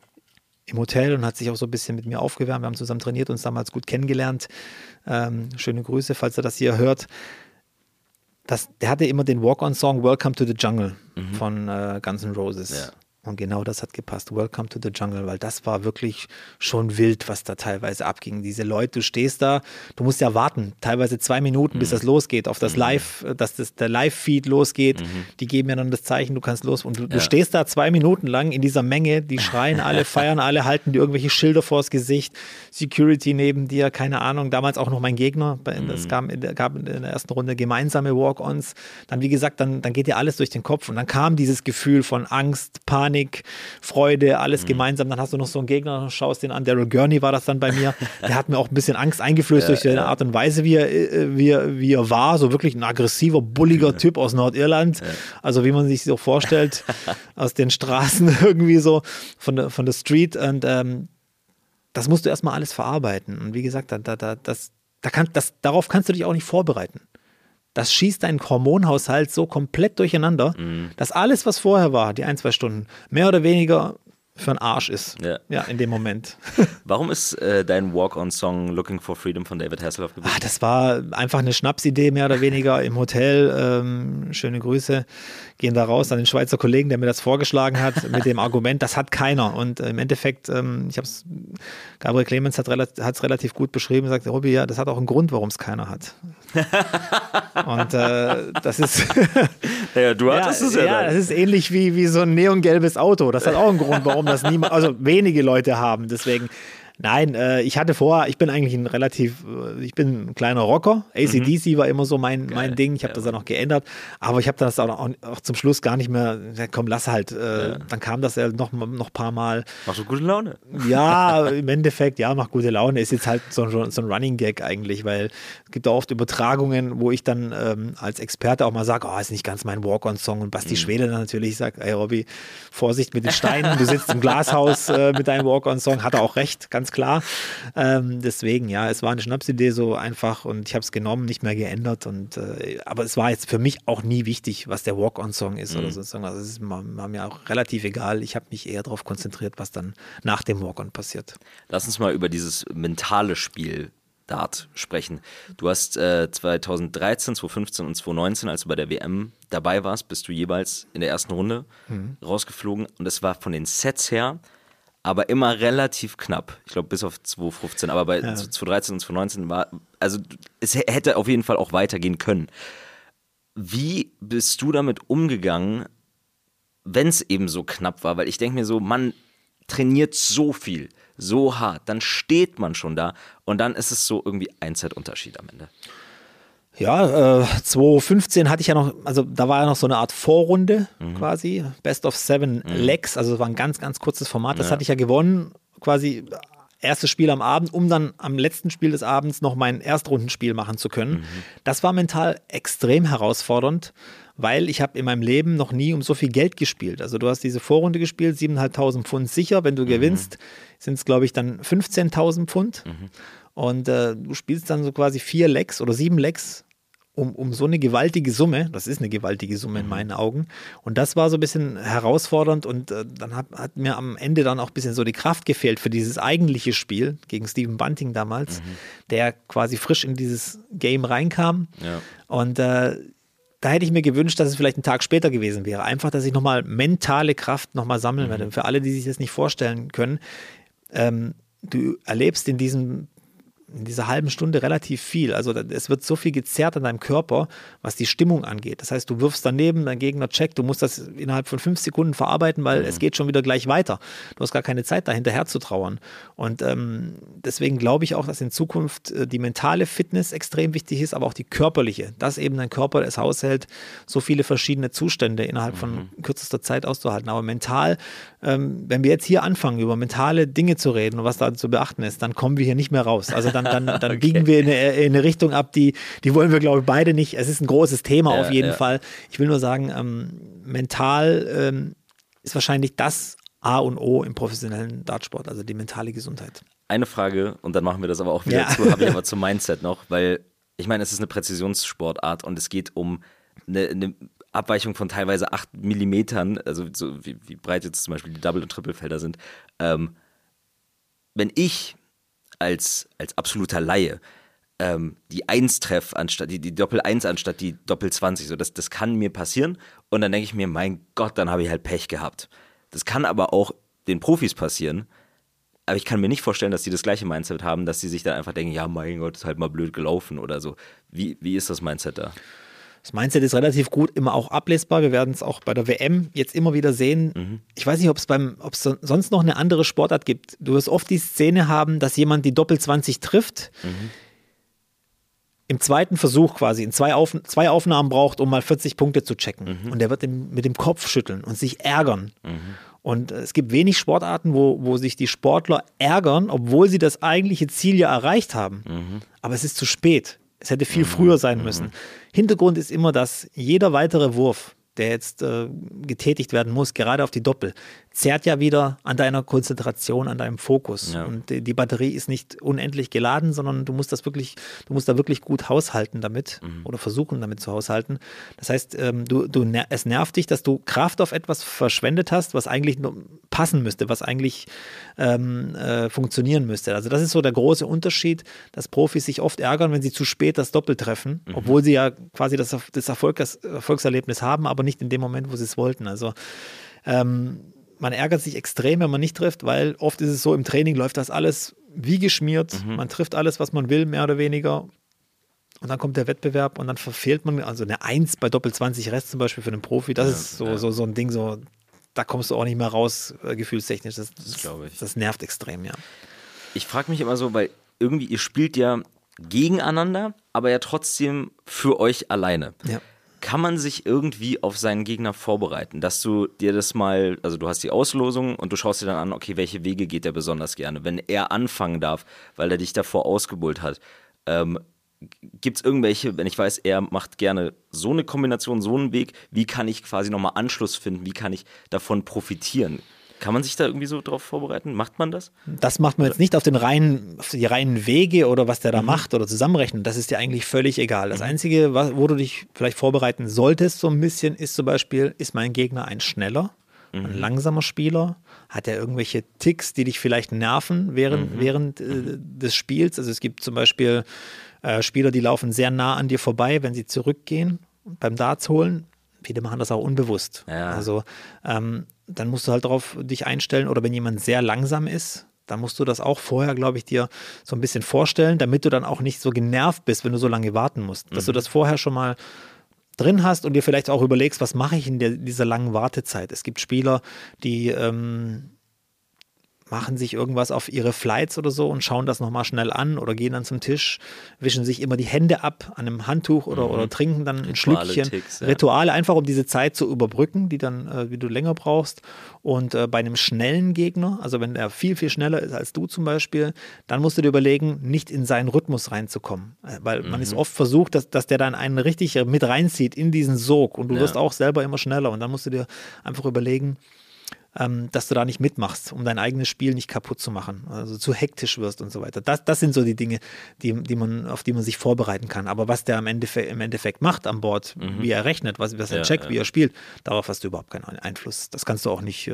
im Hotel und hat sich auch so ein bisschen mit mir aufgewärmt. Wir haben zusammen trainiert, uns damals gut kennengelernt. Ähm, schöne Grüße, falls er das hier hört. Das, der hatte immer den Walk-On-Song Welcome to the Jungle mhm. von äh, Guns N' Roses. Ja. Und genau das hat gepasst. Welcome to the Jungle, weil das war wirklich schon wild, was da teilweise abging. Diese Leute, du stehst da, du musst ja warten, teilweise zwei Minuten, mhm. bis das losgeht, auf das Live, dass das, der Live-Feed losgeht. Mhm. Die geben ja dann das Zeichen, du kannst los. Und du, ja. du stehst da zwei Minuten lang in dieser Menge, die schreien alle, feiern alle, halten dir irgendwelche Schilder vors Gesicht, Security neben dir, keine Ahnung. Damals auch noch mein Gegner. Es gab, gab in der ersten Runde gemeinsame Walk-Ons. Dann, wie gesagt, dann, dann geht dir alles durch den Kopf. Und dann kam dieses Gefühl von Angst, Panik, Freude, alles mhm. gemeinsam. Dann hast du noch so einen Gegner, schaust den an. Daryl Gurney war das dann bei mir. Der hat mir auch ein bisschen Angst eingeflößt ja, durch die ja. Art und Weise, wie er, wie, er, wie er war. So wirklich ein aggressiver, bulliger Typ aus Nordirland. Ja. Also wie man sich so vorstellt, aus den Straßen irgendwie so von der, von der Street. Und ähm, das musst du erstmal alles verarbeiten. Und wie gesagt, da, da, da, das, da kann, das, darauf kannst du dich auch nicht vorbereiten. Das schießt deinen Hormonhaushalt so komplett durcheinander, mhm. dass alles, was vorher war, die ein, zwei Stunden, mehr oder weniger für einen Arsch ist. Ja, ja in dem Moment. Warum ist äh, dein Walk-on-Song Looking for Freedom von David Hasselhoff gewesen? Ach, das war einfach eine Schnapsidee, mehr oder weniger im Hotel. Ähm, schöne Grüße gehen da raus an den Schweizer Kollegen, der mir das vorgeschlagen hat, mit dem Argument, das hat keiner. Und äh, im Endeffekt, ähm, ich habe es, Gabriel Clemens hat es relativ gut beschrieben, sagt, Robby, ja, das hat auch einen Grund, warum es keiner hat. Und äh, das ist ja, du hattest ja, es ja. Ja, das ist ähnlich wie, wie so ein neongelbes Auto. Das hat auch einen Grund, warum das niemand, also wenige Leute haben. Deswegen, nein, äh, ich hatte vor, ich bin eigentlich ein relativ, äh, ich bin ein kleiner Rocker. A C D C mhm. war immer so mein, mein Ding. Ich habe ja, das dann noch geändert. Aber ich habe das auch, auch, auch zum Schluss gar nicht mehr, komm, lass halt. Äh, ja. Dann kam das ja noch, noch ein paar Mal. Machst du gute Laune? Ja, im Endeffekt, ja, macht gute Laune. Ist jetzt halt so, so ein Running Gag eigentlich, weil es gibt auch oft Übertragungen, wo ich dann ähm, als Experte auch mal sage, oh, ist nicht ganz mein Walk-on-Song. Und Basti mhm. Schwede dann natürlich sagt, ey Robby, Vorsicht mit den Steinen, du sitzt im Glashaus äh, mit deinem Walk-on-Song. Hat er auch recht, ganz klar. Ähm, deswegen, ja, es war eine Schnapsidee so einfach und ich habe es genommen, nicht mehr geändert. Und, äh, aber es war jetzt für mich auch nie wichtig, was der Walk-on-Song ist mhm. oder so. Also es ist war mir auch relativ egal. Ich habe mich eher darauf konzentriert, was dann nach dem Walk-on passiert. Lass uns mal über dieses mentale Spiel Dart sprechen. Du hast äh, zwanzig dreizehn, zwanzig fünfzehn und zwanzig neunzehn, als du bei der W M dabei warst, bist du jeweils in der ersten Runde mhm. rausgeflogen und es war von den Sets her aber immer relativ knapp. Ich glaube, bis auf zwanzig fünfzehn, aber bei ja. zwanzig dreizehn und zwanzig neunzehn war, also es hätte auf jeden Fall auch weitergehen können. Wie bist du damit umgegangen, wenn es eben so knapp war? Weil ich denke mir so, man trainiert so viel, so hart, dann steht man schon da und dann ist es so irgendwie ein Set-Unterschied am Ende. Ja, äh, zwanzig fünfzehn hatte ich ja noch, also da war ja noch so eine Art Vorrunde mhm. quasi, Best of Seven mhm. Legs, also es war ein ganz, ganz kurzes Format, das ja. hatte ich ja gewonnen, quasi erstes Spiel am Abend, um dann am letzten Spiel des Abends noch mein Erstrundenspiel machen zu können. Mhm. Das war mental extrem herausfordernd, weil ich habe in meinem Leben noch nie um so viel Geld gespielt. Also du hast diese Vorrunde gespielt, siebentausendfünfhundert Pfund sicher, wenn du mhm. gewinnst, sind es glaube ich dann fünfzehntausend Pfund mhm. und äh, du spielst dann so quasi vier Legs oder sieben Legs Um, um so eine gewaltige Summe, das ist eine gewaltige Summe in meinen Augen und das war so ein bisschen herausfordernd und äh, dann hat, hat mir am Ende dann auch ein bisschen so die Kraft gefehlt für dieses eigentliche Spiel gegen Stephen Bunting damals, mhm. der quasi frisch in dieses Game reinkam ja. und äh, da hätte ich mir gewünscht, dass es vielleicht einen Tag später gewesen wäre, einfach, dass ich nochmal mentale Kraft nochmal sammeln mhm. werde. Für alle, die sich das nicht vorstellen können, ähm, du erlebst in diesem in dieser halben Stunde relativ viel. Also es wird so viel gezerrt an deinem Körper, was die Stimmung angeht. Das heißt, du wirfst daneben, dein Gegner checkt, du musst das innerhalb von fünf Sekunden verarbeiten, weil mhm. es geht schon wieder gleich weiter. Du hast gar keine Zeit, da hinterher zu trauern. Und ähm, deswegen glaube ich auch, dass in Zukunft äh, die mentale Fitness extrem wichtig ist, aber auch die körperliche. Dass eben dein Körper es aushält, so viele verschiedene Zustände innerhalb mhm. von kürzester Zeit auszuhalten. Aber mental, ähm, wenn wir jetzt hier anfangen, über mentale Dinge zu reden und was da zu beachten ist, dann kommen wir hier nicht mehr raus. Also dann, dann, dann okay. biegen wir in eine, in eine Richtung ab, die, die wollen wir, glaube ich, beide nicht. Es ist ein großes Thema ja, auf jeden ja. Fall. Ich will nur sagen, ähm, mental ähm, ist wahrscheinlich das A und O im professionellen Dartsport, also die mentale Gesundheit. Eine Frage, und dann machen wir das aber auch wieder ja. zu, habe ich aber zum Mindset noch, weil ich meine, es ist eine Präzisionssportart und es geht um eine, eine Abweichung von teilweise acht Millimetern, also so wie, wie breit jetzt zum Beispiel die Double- und Triple-Felder sind. Ähm, wenn ich als, als absoluter Laie ähm, die eins treffe, anstatt die, die Doppel eins anstatt die Doppel zwanzig, so das, das kann mir passieren und dann denke ich mir, mein Gott, dann habe ich halt Pech gehabt. Das kann aber auch den Profis passieren, aber ich kann mir nicht vorstellen, dass die das gleiche Mindset haben, dass sie sich dann einfach denken, ja mein Gott, ist halt mal blöd gelaufen oder so. Wie, wie ist das Mindset da? Das Mindset ist relativ gut, immer auch ablesbar. Wir werden es auch bei der W M jetzt immer wieder sehen. Mhm. Ich weiß nicht, ob es beim, ob es sonst noch eine andere Sportart gibt. Du wirst oft die Szene haben, dass jemand die Doppel zwanzig trifft, mhm. im zweiten Versuch quasi, in zwei, Auf, zwei Aufnahmen braucht, um mal vierzig Punkte zu checken. Mhm. Und der wird im, mit dem Kopf schütteln und sich ärgern. Mhm. Und es gibt wenig Sportarten, wo, wo sich die Sportler ärgern, obwohl sie das eigentliche Ziel ja erreicht haben. Mhm. Aber es ist zu spät. Es hätte viel früher sein müssen. Mhm. Hintergrund ist immer, dass jeder weitere Wurf, der jetzt äh, getätigt werden muss, gerade auf die Doppel, zehrt ja wieder an deiner Konzentration, an deinem Fokus. Ja. Und die, die Batterie ist nicht unendlich geladen, sondern du musst das wirklich, du musst da wirklich gut haushalten damit mhm. oder versuchen damit zu haushalten. Das heißt, ähm, du, du, es nervt dich, dass du Kraft auf etwas verschwendet hast, was eigentlich nur passen müsste, was eigentlich ähm, äh, funktionieren müsste. Also das ist so der große Unterschied, dass Profis sich oft ärgern, wenn sie zu spät das Doppel treffen, mhm. obwohl sie ja quasi das, das, Erfolg, das Erfolgserlebnis haben, aber nicht in dem Moment, wo sie es wollten. Also ähm, man ärgert sich extrem, wenn man nicht trifft, weil oft ist es so, im Training läuft das alles wie geschmiert. Mhm. Man trifft alles, was man will, mehr oder weniger. Und dann kommt der Wettbewerb und dann verfehlt man, also eine eins bei Doppel zwanzig Rest zum Beispiel für einen Profi, das ja, ist so, ja. so, so ein Ding, so, da kommst du auch nicht mehr raus, äh, gefühlstechnisch. Das, das, das glaube ich. Das nervt extrem, ja. Ich frage mich immer so, weil irgendwie ihr spielt ja gegeneinander, aber ja trotzdem für euch alleine. Ja. Kann man sich irgendwie auf seinen Gegner vorbereiten, dass du dir das mal, also du hast die Auslosung und du schaust dir dann an, okay, welche Wege geht er besonders gerne, wenn er anfangen darf, weil er dich davor ausgebuhlt hat. Ähm, gibt es irgendwelche, wenn ich weiß, er macht gerne so eine Kombination, so einen Weg, wie kann ich quasi nochmal Anschluss finden, wie kann ich davon profitieren? Kann man sich da irgendwie so drauf vorbereiten? Macht man das? Das macht man jetzt nicht auf den reinen, auf die reinen Wege oder was der da mhm. macht oder zusammenrechnen. Das ist dir eigentlich völlig egal. Das mhm. Einzige, wo du dich vielleicht vorbereiten solltest, so ein bisschen, ist zum Beispiel, ist mein Gegner ein schneller, mhm. ein langsamer Spieler? Hat er irgendwelche Ticks, die dich vielleicht nerven während, mhm. während äh, des Spiels? Also es gibt zum Beispiel äh, Spieler, die laufen sehr nah an dir vorbei, wenn sie zurückgehen beim Darts holen. Viele machen das auch unbewusst. Ja. Also ähm, dann musst du halt darauf dich einstellen, oder wenn jemand sehr langsam ist, dann musst du das auch vorher, glaube ich, dir so ein bisschen vorstellen, damit du dann auch nicht so genervt bist, wenn du so lange warten musst. Dass mhm. du das vorher schon mal drin hast und dir vielleicht auch überlegst, was mache ich in der, dieser langen Wartezeit. Es gibt Spieler, die ähm, machen sich irgendwas auf ihre Flights oder so und schauen das nochmal schnell an oder gehen dann zum Tisch, wischen sich immer die Hände ab an einem Handtuch oder, mhm. oder trinken dann ein Rituale, Schlückchen. Ticks, ja. Rituale, einfach um diese Zeit zu überbrücken, die dann, äh, wie du länger brauchst. Und äh, bei einem schnellen Gegner, also wenn er viel, viel schneller ist als du zum Beispiel, dann musst du dir überlegen, nicht in seinen Rhythmus reinzukommen. Äh, weil mhm. man ist oft versucht, dass, dass der dann einen richtig mit reinzieht in diesen Sog und du ja. wirst auch selber immer schneller. Und dann musst du dir einfach überlegen, Ähm, dass du da nicht mitmachst, um dein eigenes Spiel nicht kaputt zu machen, also zu hektisch wirst und so weiter. Das, das sind so die Dinge, die, die man, auf die man sich vorbereiten kann. Aber was der im Endeffekt, im Endeffekt macht an Bord, mhm. wie er rechnet, was, was er ja, checkt, ja. wie er spielt, darauf hast du überhaupt keinen Einfluss. Das kannst du auch nicht, äh,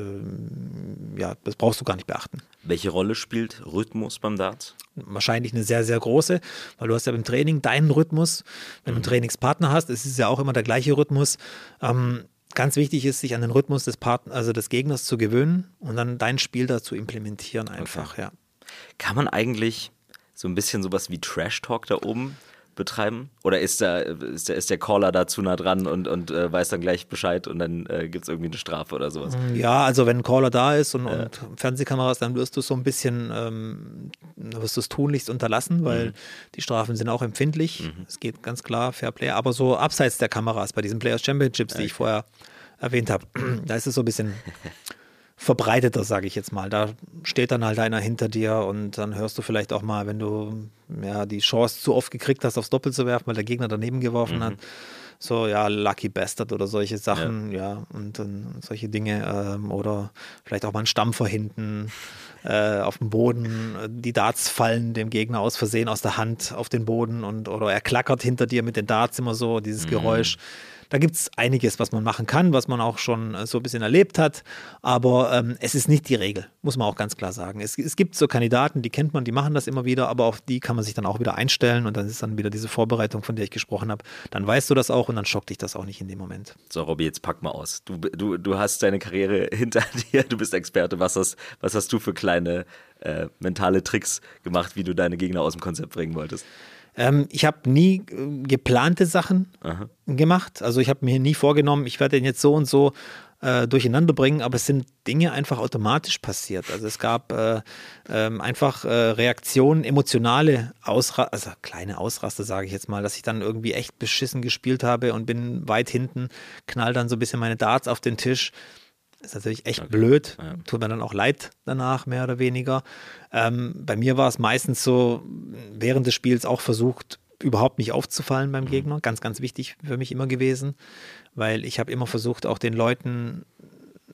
ja, das brauchst du gar nicht beachten. Welche Rolle spielt Rhythmus beim Darts? Wahrscheinlich eine sehr, sehr große, weil du hast ja beim Training deinen Rhythmus, wenn mhm. du einen Trainingspartner hast, es ist ja auch immer der gleiche Rhythmus. Ähm, Ganz wichtig ist, sich an den Rhythmus des Part- also des Gegners zu gewöhnen und dann dein Spiel da zu implementieren einfach, okay. ja. Kann man eigentlich so ein bisschen sowas wie Trash-Talk da oben betreiben? Oder ist, da, ist, der, ist der Caller da zu nah dran und, und äh, weiß dann gleich Bescheid und dann äh, gibt es irgendwie eine Strafe oder sowas? Ja, also wenn ein Caller da ist und, ja. und Fernsehkameras, dann wirst du so ein bisschen, ähm, wirst du es tunlichst unterlassen, weil mhm. die Strafen sind auch empfindlich. Mhm. Es geht ganz klar, Fairplay, aber so abseits der Kameras, bei diesen Players Championships, okay. die ich vorher erwähnt habe, da ist es so ein bisschen verbreiteter, sage ich jetzt mal. Da steht dann halt einer hinter dir und dann hörst du vielleicht auch mal, wenn du ja, die Chance zu oft gekriegt hast, aufs Doppel zu werfen, weil der Gegner daneben geworfen mhm. hat, so, ja, Lucky Bastard oder solche Sachen, ja, ja und dann solche Dinge ähm, oder vielleicht auch mal ein Stampfer hinten äh, auf dem Boden, die Darts fallen dem Gegner aus Versehen aus der Hand auf den Boden und oder er klackert hinter dir mit den Darts immer so, dieses mhm. Geräusch. Da gibt es einiges, was man machen kann, was man auch schon so ein bisschen erlebt hat, aber ähm, es ist nicht die Regel, muss man auch ganz klar sagen. Es, es gibt so Kandidaten, die kennt man, die machen das immer wieder, aber auf die kann man sich dann auch wieder einstellen und dann ist dann wieder diese Vorbereitung, von der ich gesprochen habe. Dann weißt du das auch und dann schockt dich das auch nicht in dem Moment. So, Robby, jetzt pack mal aus. Du, du, du hast deine Karriere hinter dir, du bist Experte. Was hast, was hast du für kleine äh, mentale Tricks gemacht, wie du deine Gegner aus dem Konzept bringen wolltest? Ähm, ich habe nie äh, geplante Sachen Aha. gemacht. Also ich habe mir nie vorgenommen, ich werde den jetzt so und so äh, durcheinander bringen, aber es sind Dinge einfach automatisch passiert. Also es gab äh, äh, einfach äh, Reaktionen, emotionale Ausraster, also kleine Ausraster, sage ich jetzt mal, dass ich dann irgendwie echt beschissen gespielt habe und bin weit hinten, knall dann so ein bisschen meine Darts auf den Tisch. Ist natürlich echt okay. blöd, ja. Tut mir dann auch leid danach, mehr oder weniger. Ähm, bei mir war es meistens so, während des Spiels auch versucht, überhaupt nicht aufzufallen beim mhm. Gegner. Ganz, ganz wichtig für mich immer gewesen, weil ich habe immer versucht, auch den Leuten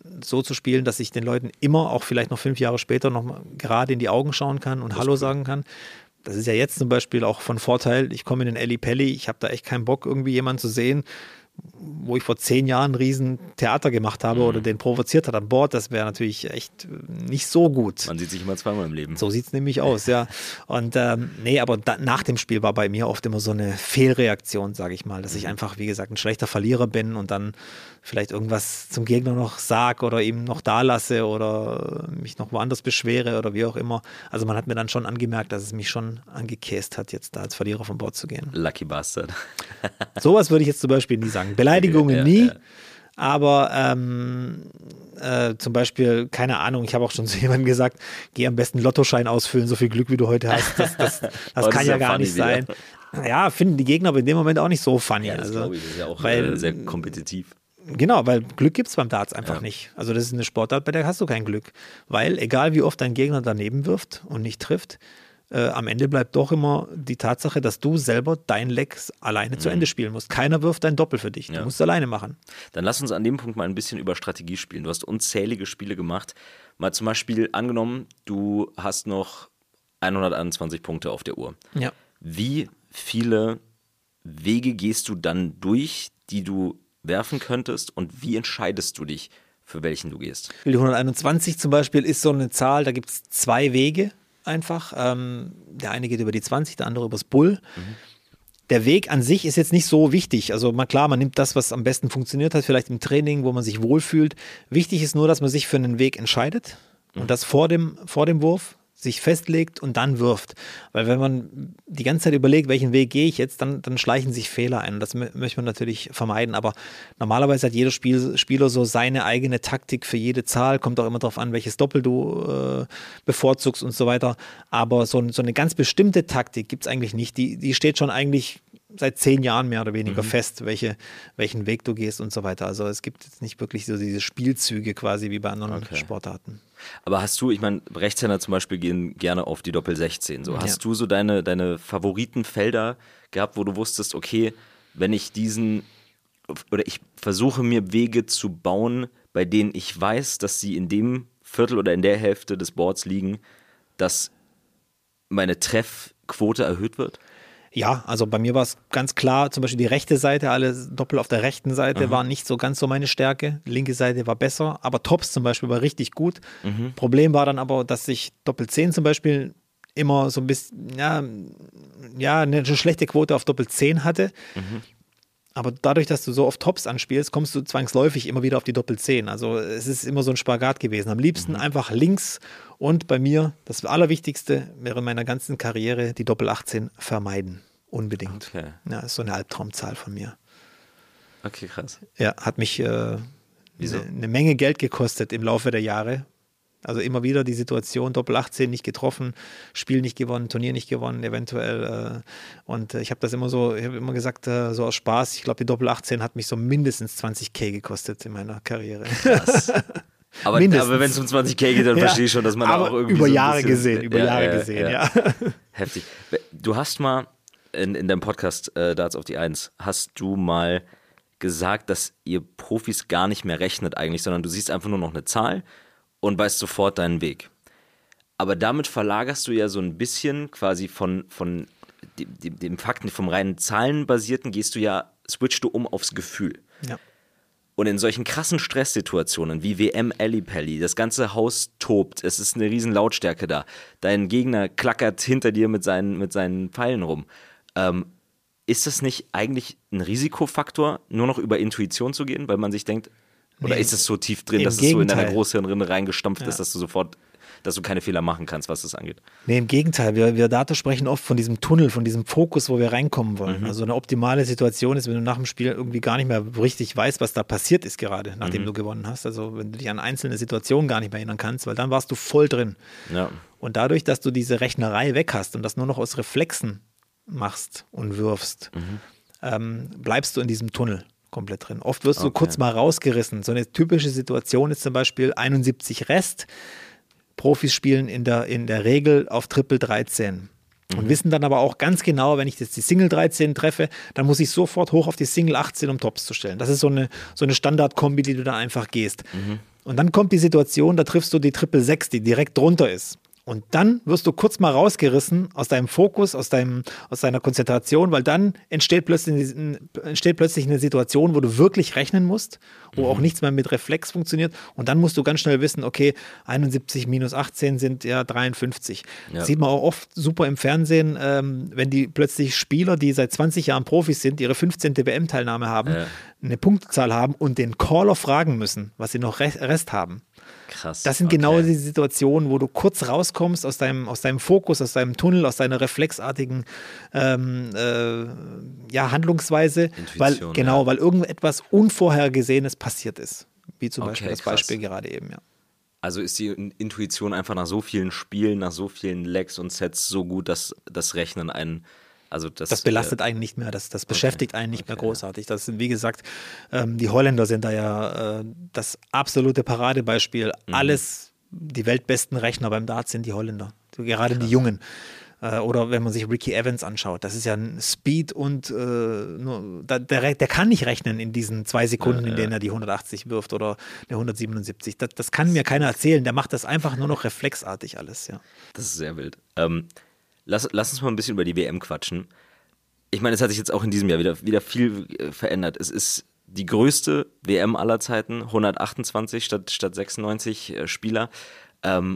so zu spielen, dass ich den Leuten immer, auch vielleicht noch fünf Jahre später, noch mal gerade in die Augen schauen kann und Hallo cool. sagen kann. Das ist ja jetzt zum Beispiel auch von Vorteil. Ich komme in den Eli Pelli, ich habe da echt keinen Bock, irgendwie jemanden zu sehen, wo ich vor zehn Jahren ein riesen Theater gemacht habe mhm. oder den provoziert hat an Bord, das wäre natürlich echt nicht so gut. Man sieht sich immer zweimal im Leben. So sieht es nämlich aus, ja. Und ähm, nee, aber da, nach dem Spiel war bei mir oft immer so eine Fehlreaktion, sage ich mal, dass ich einfach, wie gesagt, ein schlechter Verlierer bin und dann vielleicht irgendwas zum Gegner noch sage oder ihm noch da lasse oder mich noch woanders beschwere oder wie auch immer. Also man hat mir dann schon angemerkt, dass es mich schon angekäst hat, jetzt da als Verlierer von Bord zu gehen. Lucky Bastard. Sowas würde ich jetzt zum Beispiel nie sagen. Beleidigungen ja, nie, ja. aber ähm, äh, zum Beispiel, keine Ahnung, ich habe auch schon zu jemandem gesagt, geh am besten Lottoschein ausfüllen, so viel Glück, wie du heute hast. Das, das, das, das kann ja gar nicht sein. Wieder. Ja, finden die Gegner aber in dem Moment auch nicht so funny. Ja, das also, glaube ich, das ist ja auch weil, sehr kompetitiv. Genau, weil Glück gibt es beim Darts einfach ja. nicht. Also das ist eine Sportart, bei der hast du kein Glück. Weil egal wie oft dein Gegner daneben wirft und nicht trifft, äh, am Ende bleibt doch immer die Tatsache, dass du selber dein Leck alleine mhm. zu Ende spielen musst. Keiner wirft dein Doppel für dich. Du ja. musst es alleine machen. Dann lass uns an dem Punkt mal ein bisschen über Strategie spielen. Du hast unzählige Spiele gemacht. Mal zum Beispiel angenommen, du hast noch hunderteinundzwanzig Punkte auf der Uhr. Ja. Wie viele Wege gehst du dann durch, die du werfen könntest und wie entscheidest du dich, für welchen du gehst? Die hunderteinundzwanzig zum Beispiel ist so eine Zahl, da gibt es zwei Wege einfach. Ähm, der eine geht über die zwanzig, der andere übers Bull. Mhm. Der Weg an sich ist jetzt nicht so wichtig. Also mal klar, man nimmt das, was am besten funktioniert hat, vielleicht im Training, wo man sich wohlfühlt. Wichtig ist nur, dass man sich für einen Weg entscheidet mhm. und das vor dem, vor dem Wurf sich festlegt und dann wirft. Weil wenn man die ganze Zeit überlegt, welchen Weg gehe ich jetzt, dann, dann schleichen sich Fehler ein. Das m- möchte man natürlich vermeiden. Aber normalerweise hat jeder Spiel, Spieler so seine eigene Taktik für jede Zahl. Kommt auch immer darauf an, welches Doppel du äh, bevorzugst und so weiter. Aber so, so eine ganz bestimmte Taktik gibt es eigentlich nicht. Die, die steht schon eigentlich seit zehn Jahren mehr oder weniger mhm. fest, welche, welchen Weg du gehst und so weiter. Also es gibt jetzt nicht wirklich so diese Spielzüge quasi wie bei anderen okay. Sportarten. Aber hast du, ich meine, Rechtshänder zum Beispiel gehen gerne auf die Doppel sechzehn. So. Hast ja. du so deine, deine Favoritenfelder gehabt, wo du wusstest, okay, wenn ich diesen, oder ich versuche mir Wege zu bauen, bei denen ich weiß, dass sie in dem Viertel oder in der Hälfte des Boards liegen, dass meine Treffquote erhöht wird? Ja, also bei mir war es ganz klar, zum Beispiel die rechte Seite, alle Doppel auf der rechten Seite Aha. waren nicht so ganz so meine Stärke. Die linke Seite war besser, aber Tops zum Beispiel war richtig gut. Mhm. Problem war dann aber, dass ich Doppel zehn zum Beispiel immer so ein bisschen, ja, ja eine schlechte Quote auf Doppel zehn hatte. Mhm. Aber dadurch, dass du so oft Tops anspielst, kommst du zwangsläufig immer wieder auf die Doppel zehn. Also es ist immer so ein Spagat gewesen. Am liebsten mhm. einfach links und bei mir, das Allerwichtigste während meiner ganzen Karriere, die Doppel achtzehn vermeiden. Unbedingt. Okay. Ja, ist so eine Albtraumzahl von mir. Okay, krass. Ja, hat mich äh, eine, eine Menge Geld gekostet im Laufe der Jahre. Also immer wieder die Situation, Doppel achtzehn nicht getroffen, Spiel nicht gewonnen, Turnier nicht gewonnen, eventuell. Äh, und äh, ich habe das immer so, ich habe immer gesagt, äh, so aus Spaß, ich glaube, die Doppel achtzehn hat mich so mindestens zwanzig K gekostet in meiner Karriere. Krass. Aber, aber wenn es um zwanzig K geht, dann ja, verstehe ich schon, dass man aber auch irgendwie über so Jahre bisschen, gesehen, über ja, Jahre ja, gesehen, ja. ja. Heftig. Du hast mal in, in deinem Podcast äh, Darts auf die Eins, hast du mal gesagt, dass ihr Profis gar nicht mehr rechnet eigentlich, sondern du siehst einfach nur noch eine Zahl und weißt sofort deinen Weg. Aber damit verlagerst du ja so ein bisschen quasi von, von dem, dem, dem Fakten, vom reinen Zahlenbasierten gehst du ja, switchst du um aufs Gefühl. Ja. Und in solchen krassen Stresssituationen wie W M Eli Pelli, das ganze Haus tobt, es ist eine riesen Lautstärke da, dein Gegner klackert hinter dir mit seinen, mit seinen Pfeilen rum. Ähm, ist das nicht eigentlich ein Risikofaktor, nur noch über Intuition zu gehen, weil man sich denkt, oder nee, ist es so tief drin, dass es so in deiner Großhirnrinde reingestampft ja. ist, dass du sofort, dass du keine Fehler machen kannst, was das angeht? Nee, im Gegenteil. Wir, wir Data sprechen oft von diesem Tunnel, von diesem Fokus, wo wir reinkommen wollen. Mhm. Also eine optimale Situation ist, wenn du nach dem Spiel irgendwie gar nicht mehr richtig weißt, was da passiert ist gerade, nachdem mhm. du gewonnen hast. Also wenn du dich an einzelne Situationen gar nicht mehr erinnern kannst, weil dann warst du voll drin. Ja. Und dadurch, dass du diese Rechnerei weg hast und das nur noch aus Reflexen machst und wirfst, mhm. ähm, bleibst du in diesem Tunnel komplett drin. Oft wirst du okay. kurz mal rausgerissen. So eine typische Situation ist zum Beispiel einundsiebzig Rest. Profis spielen in der, in der Regel auf Triple dreizehn mhm. und wissen dann aber auch ganz genau, wenn ich jetzt die Single dreizehn treffe, dann muss ich sofort hoch auf die Single achtzehn, um Tops zu stellen. Das ist so eine, so eine Standardkombi, die du da einfach gehst. Mhm. Und dann kommt die Situation, da triffst du die Triple sechs, die direkt drunter ist. Und dann wirst du kurz mal rausgerissen aus deinem Fokus, aus, deinem, aus deiner Konzentration, weil dann entsteht plötzlich, entsteht plötzlich eine Situation, wo du wirklich rechnen musst, wo mhm. auch nichts mehr mit Reflex funktioniert. Und dann musst du ganz schnell wissen, okay, einundsiebzig minus achtzehn sind ja dreiundfünfzig. Ja. Das sieht man auch oft super im Fernsehen, ähm, wenn die plötzlich Spieler, die seit zwanzig Jahren Profis sind, ihre fünfzehnte W M-Teilnahme haben, ja. eine Punktezahl haben und den Caller fragen müssen, was sie noch Rest haben. Krass. Das sind okay. genau die Situationen, wo du kurz rauskommst aus deinem, aus deinem Fokus, aus deinem Tunnel, aus deiner reflexartigen ähm, äh, ja, Handlungsweise, weil, genau, ja. weil irgendetwas Unvorhergesehenes passiert ist. Wie zum okay, Beispiel das krass. Beispiel gerade eben, ja. Also ist die Intuition einfach nach so vielen Spielen, nach so vielen Legs und Sets so gut, dass das Rechnen einen Also das, das belastet äh, einen nicht mehr, das, das beschäftigt okay, einen nicht okay, mehr großartig. Das sind, wie gesagt, ähm, die Holländer sind da ja äh, das absolute Paradebeispiel. Mhm. Alles, die weltbesten Rechner beim Dart sind die Holländer, gerade Krass. Die Jungen. Äh, oder wenn man sich Ricky Evans anschaut, das ist ja ein Speed und äh, nur, der, der, der kann nicht rechnen in diesen zwei Sekunden, ja, in denen ja. er die hundertachtzig wirft oder eine hundertsiebenundsiebzig. Das, das kann mir keiner erzählen, der macht das einfach nur noch reflexartig alles. Ja. Das ist sehr wild. Ähm, Lass, lass uns mal ein bisschen über die W M quatschen. Ich meine, es hat sich jetzt auch in diesem Jahr wieder, wieder viel äh, verändert. Es ist die größte W M aller Zeiten, hundertachtundzwanzig statt, statt sechsundneunzig äh, Spieler. Ähm,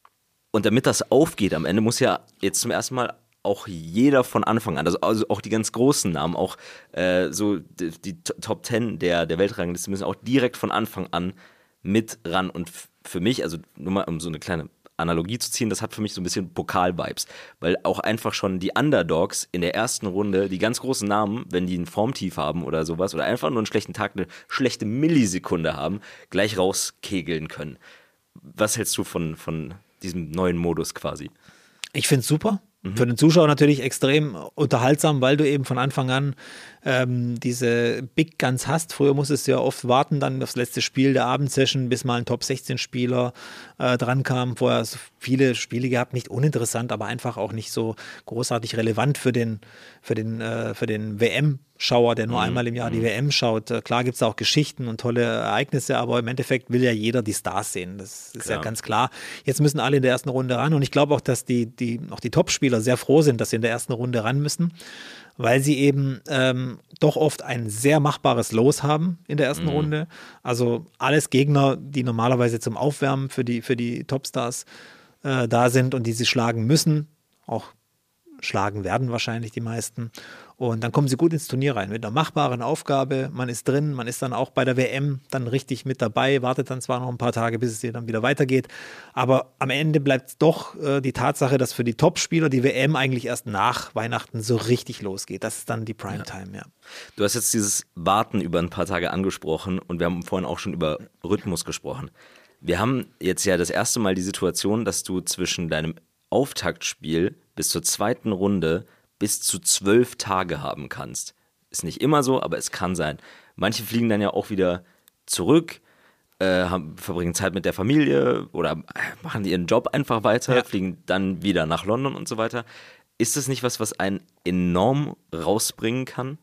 und damit das aufgeht am Ende, muss ja jetzt zum ersten Mal auch jeder von Anfang an, also, also auch die ganz großen Namen, auch äh, so die, die Top Ten der, der Weltrangliste müssen auch direkt von Anfang an mit ran. Und f- für mich, also nur mal um so eine kleine Analogie zu ziehen, das hat für mich so ein bisschen Pokal-Vibes, weil auch einfach schon die Underdogs in der ersten Runde, die ganz großen Namen, wenn die einen Formtief haben oder sowas oder einfach nur einen schlechten Tag, eine schlechte Millisekunde haben, gleich rauskegeln können. Was hältst du von, von diesem neuen Modus quasi? Ich finde es super. Mhm. Für den Zuschauer natürlich extrem unterhaltsam, weil du eben von Anfang an ähm, diese Big Guns hast. Früher musstest du ja oft warten, dann aufs letzte Spiel der Abendsession, bis mal ein Top sechzehn Spieler äh, dran kam. Vorher hast du viele Spiele gehabt, nicht uninteressant, aber einfach auch nicht so großartig relevant für den, für den, äh, für den W M-Schauer, der nur mhm. einmal im Jahr die W M schaut. Äh, klar gibt es auch Geschichten und tolle Ereignisse, aber im Endeffekt will ja jeder die Stars sehen. Das ist klar. Ja ganz klar. Jetzt müssen alle in der ersten Runde ran und ich glaube auch, dass die, die, auch die Top-Spieler sehr froh sind, dass sie in der ersten Runde ran müssen, weil sie eben ähm, doch oft ein sehr machbares Los haben in der ersten mhm. Runde. Also alles Gegner, die normalerweise zum Aufwärmen für die, für die Topstars äh, da sind und die sie schlagen müssen, auch schlagen werden wahrscheinlich die meisten. Und dann kommen sie gut ins Turnier rein mit einer machbaren Aufgabe. Man ist drin, man ist dann auch bei der W M dann richtig mit dabei, wartet dann zwar noch ein paar Tage, bis es hier dann wieder weitergeht. Aber am Ende bleibt doch äh, die Tatsache, dass für die Topspieler die W M eigentlich erst nach Weihnachten so richtig losgeht. Das ist dann die Primetime, ja. ja. Du hast jetzt dieses Warten über ein paar Tage angesprochen und wir haben vorhin auch schon über Rhythmus gesprochen. Wir haben jetzt ja das erste Mal die Situation, dass du zwischen deinem Auftaktspiel bis zur zweiten Runde bis zu zwölf Tage haben kannst. Ist nicht immer so, aber es kann sein. Manche fliegen dann ja auch wieder zurück, äh, haben, verbringen Zeit mit der Familie oder machen ihren Job einfach weiter, ja. fliegen dann wieder nach London und so weiter. Ist das nicht was, was einen enorm rausbringen kann?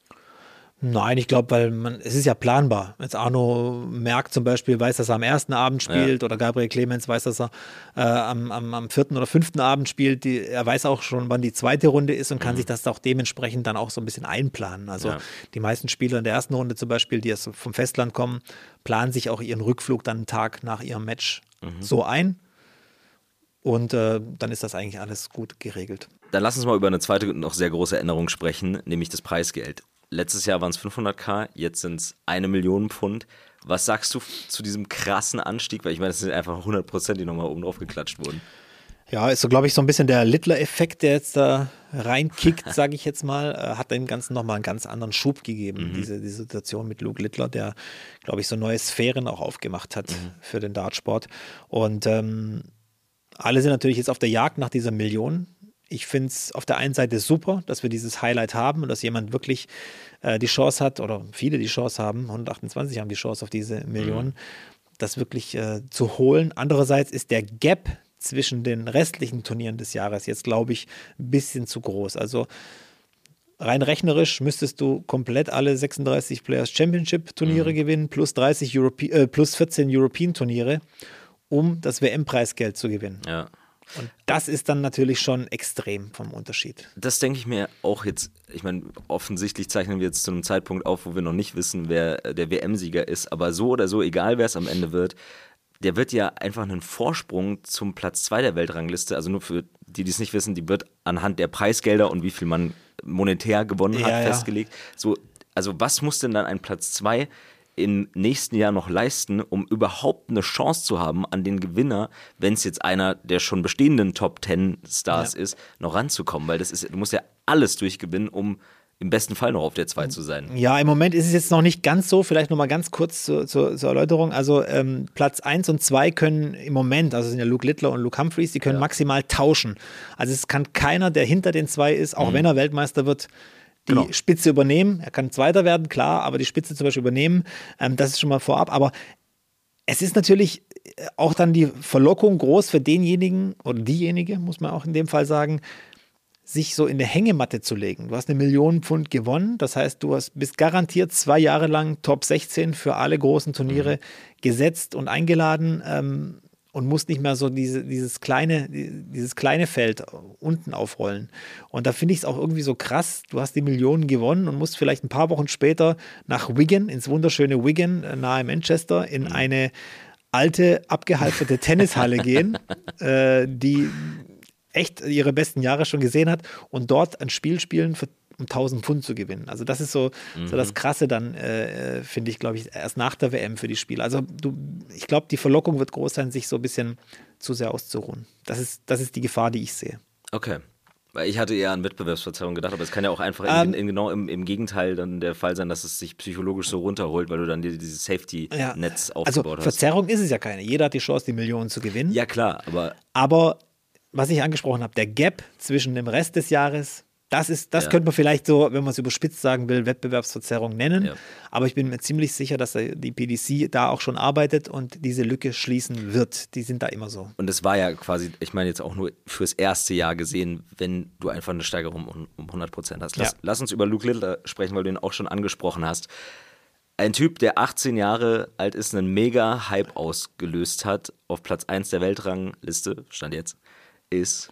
Nein, ich glaube, weil man, es ist ja planbar. Jetzt Arno Merck zum Beispiel weiß, dass er am ersten Abend spielt ja. oder Gabriel Clemens weiß, dass er äh, am, am, am vierten oder fünften Abend spielt. Die, er weiß auch schon, wann die zweite Runde ist und kann mhm. sich das auch dementsprechend dann auch so ein bisschen einplanen. Also ja. die meisten Spieler in der ersten Runde zum Beispiel, die jetzt vom Festland kommen, planen sich auch ihren Rückflug dann einen Tag nach ihrem Match mhm. so ein. Und äh, dann ist das eigentlich alles gut geregelt. Dann lass uns mal über eine zweite, noch sehr große Änderung sprechen, nämlich das Preisgeld. Letztes Jahr waren es fünfhunderttausend, jetzt sind es eine Million Pfund. Was sagst du zu diesem krassen Anstieg? Weil ich meine, das sind einfach hundert Prozent, die nochmal oben drauf geklatscht wurden. Ja, ist so, glaube ich, so ein bisschen der Littler-Effekt, der jetzt da reinkickt, sage ich jetzt mal, äh, hat dem Ganzen nochmal einen ganz anderen Schub gegeben. Mhm. Diese, diese Situation mit Luke Littler, der, glaube ich, so neue Sphären auch aufgemacht hat mhm. für den Dartsport. Und ähm, alle sind natürlich jetzt auf der Jagd nach dieser Million. Ich finde es auf der einen Seite super, dass wir dieses Highlight haben und dass jemand wirklich äh, die Chance hat, oder viele die Chance haben, hundertachtundzwanzig haben die Chance auf diese Millionen, mhm. das wirklich äh, zu holen. Andererseits ist der Gap zwischen den restlichen Turnieren des Jahres jetzt, glaube ich, ein bisschen zu groß. Also rein rechnerisch müsstest du komplett alle sechsunddreißig Players Championship Turniere mhm. gewinnen, plus, dreißig Europe- äh, plus vierzehn European Turniere, um das W M-Preisgeld zu gewinnen. Ja. Und das ist dann natürlich schon extrem vom Unterschied. Das denke ich mir auch jetzt, ich meine, offensichtlich zeichnen wir jetzt zu einem Zeitpunkt auf, wo wir noch nicht wissen, wer der W M-Sieger ist, aber so oder so, egal wer es am Ende wird, der wird ja einfach einen Vorsprung zum Platz zwei der Weltrangliste, also nur für die, die es nicht wissen, die wird anhand der Preisgelder und wie viel man monetär gewonnen hat, ja, ja. festgelegt. So, also was muss denn dann ein Platz zwei im nächsten Jahr noch leisten, um überhaupt eine Chance zu haben, an den Gewinner, wenn es jetzt einer der schon bestehenden Top Ten Stars ja. ist, noch ranzukommen? Weil das ist, du musst ja alles durchgewinnen, um im besten Fall noch auf der zwei zu sein. Ja, im Moment ist es jetzt noch nicht ganz so. Vielleicht noch mal ganz kurz zur, zur, zur Erläuterung. Also ähm, Platz eins und zwei können im Moment, also sind ja Luke Littler und Luke Humphreys, die können ja. maximal tauschen. Also es kann keiner, der hinter den zwei ist, auch mhm. wenn er Weltmeister wird, die genau. Spitze übernehmen. Er kann Zweiter werden, klar, aber die Spitze zum Beispiel übernehmen, ähm, das ist schon mal vorab. Aber es ist natürlich auch dann die Verlockung groß für denjenigen oder diejenige, muss man auch in dem Fall sagen, sich so in eine Hängematte zu legen. Du hast eine Million Pfund gewonnen, das heißt, du hast, bist garantiert zwei Jahre lang Top sechzehn für alle großen Turniere mhm. gesetzt und eingeladen ähm, und musst nicht mehr so diese, dieses, kleine, dieses kleine Feld unten aufrollen. Und da finde ich es auch irgendwie so krass, du hast die Millionen gewonnen und musst vielleicht ein paar Wochen später nach Wigan, ins wunderschöne Wigan, nahe Manchester, in mhm. eine alte, abgehalfterte Tennishalle gehen, äh, die echt ihre besten Jahre schon gesehen hat und dort ein Spiel spielen für um tausend Pfund zu gewinnen. Also das ist so, mhm. so das Krasse dann, äh, finde ich, glaube ich, erst nach der W M für die Spieler. Also du, ich glaube, die Verlockung wird groß sein, sich so ein bisschen zu sehr auszuruhen. Das ist, das ist die Gefahr, die ich sehe. Okay. Weil ich hatte eher an Wettbewerbsverzerrung gedacht, aber es kann ja auch einfach ähm, in, in, genau im, im Gegenteil dann der Fall sein, dass es sich psychologisch so runterholt, weil du dann dir dieses Safety-Netz ja, aufgebaut also, hast. Verzerrung ist es ja keine. Jeder hat die Chance, die Millionen zu gewinnen. Ja, klar, aber... Aber was ich angesprochen habe, der Gap zwischen dem Rest des Jahres, das ist, das ja. könnte man vielleicht so, wenn man es überspitzt sagen will, Wettbewerbsverzerrung nennen. Ja. Aber ich bin mir ziemlich sicher, dass die P D C da auch schon arbeitet und diese Lücke schließen wird. Die sind da immer so. Und es war ja quasi, ich meine jetzt auch nur fürs erste Jahr gesehen, wenn du einfach eine Steigerung um, um hundert Prozent hast. Lass, ja. lass uns über Luke Littler sprechen, weil du ihn auch schon angesprochen hast. Ein Typ, der achtzehn Jahre alt ist, einen Mega-Hype ausgelöst hat, auf Platz eins der Weltrangliste, stand jetzt, ist,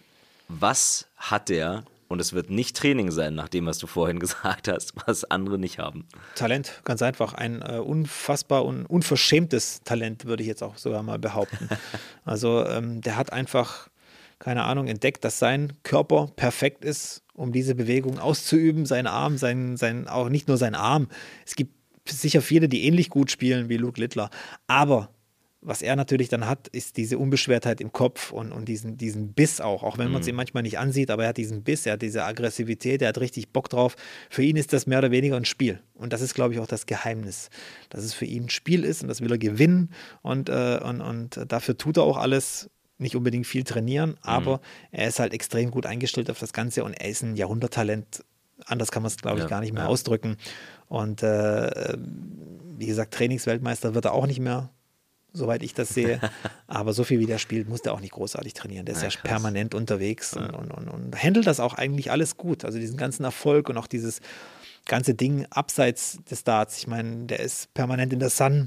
was hat der, und es wird nicht Training sein, nach dem, was du vorhin gesagt hast, was andere nicht haben. Talent, ganz einfach. Ein äh, unfassbar und unverschämtes Talent, würde ich jetzt auch sogar mal behaupten. Also ähm, der hat einfach, keine Ahnung, entdeckt, dass sein Körper perfekt ist, um diese Bewegung auszuüben. Sein Arm, sein, sein, auch nicht nur sein Arm. Es gibt sicher viele, die ähnlich gut spielen wie Luke Littler. Aber was er natürlich dann hat, ist diese Unbeschwertheit im Kopf und, und diesen, diesen Biss auch, auch wenn man es ihm manchmal nicht ansieht, aber er hat diesen Biss, er hat diese Aggressivität, er hat richtig Bock drauf. Für ihn ist das mehr oder weniger ein Spiel. Und das ist, glaube ich, auch das Geheimnis, dass es für ihn ein Spiel ist und das will er gewinnen und, äh, und, und dafür tut er auch alles, nicht unbedingt viel trainieren, aber mhm. er ist halt extrem gut eingestellt auf das Ganze und er ist ein Jahrhunderttalent. Anders kann man es, glaube ich, ja, gar nicht mehr ja. ausdrücken. Und äh, wie gesagt, Trainingsweltmeister wird er auch nicht mehr, soweit ich das sehe. Aber so viel wie der spielt, muss der auch nicht großartig trainieren. Der ist ja, ja permanent unterwegs ja. Und, und, und, und handelt das auch eigentlich alles gut. Also diesen ganzen Erfolg und auch dieses ganze Ding abseits des Darts. Ich meine, der ist permanent in der Sun,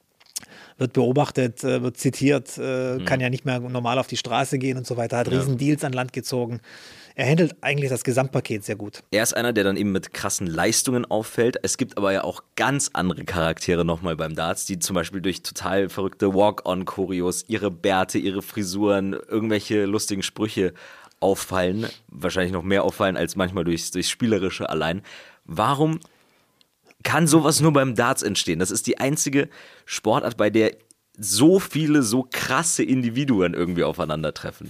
wird beobachtet, wird zitiert, mhm. kann ja nicht mehr normal auf die Straße gehen und so weiter, hat ja. riesen Deals an Land gezogen. Er handelt eigentlich das Gesamtpaket sehr gut. Er ist einer, der dann eben mit krassen Leistungen auffällt. Es gibt aber ja auch ganz andere Charaktere nochmal beim Darts, die zum Beispiel durch total verrückte Walk-on-Choreos, ihre Bärte, ihre Frisuren, irgendwelche lustigen Sprüche auffallen. Wahrscheinlich noch mehr auffallen als manchmal durchs, durchs Spielerische allein. Warum kann sowas nur beim Darts entstehen? Das ist die einzige Sportart, bei der so viele, so krasse Individuen irgendwie aufeinandertreffen.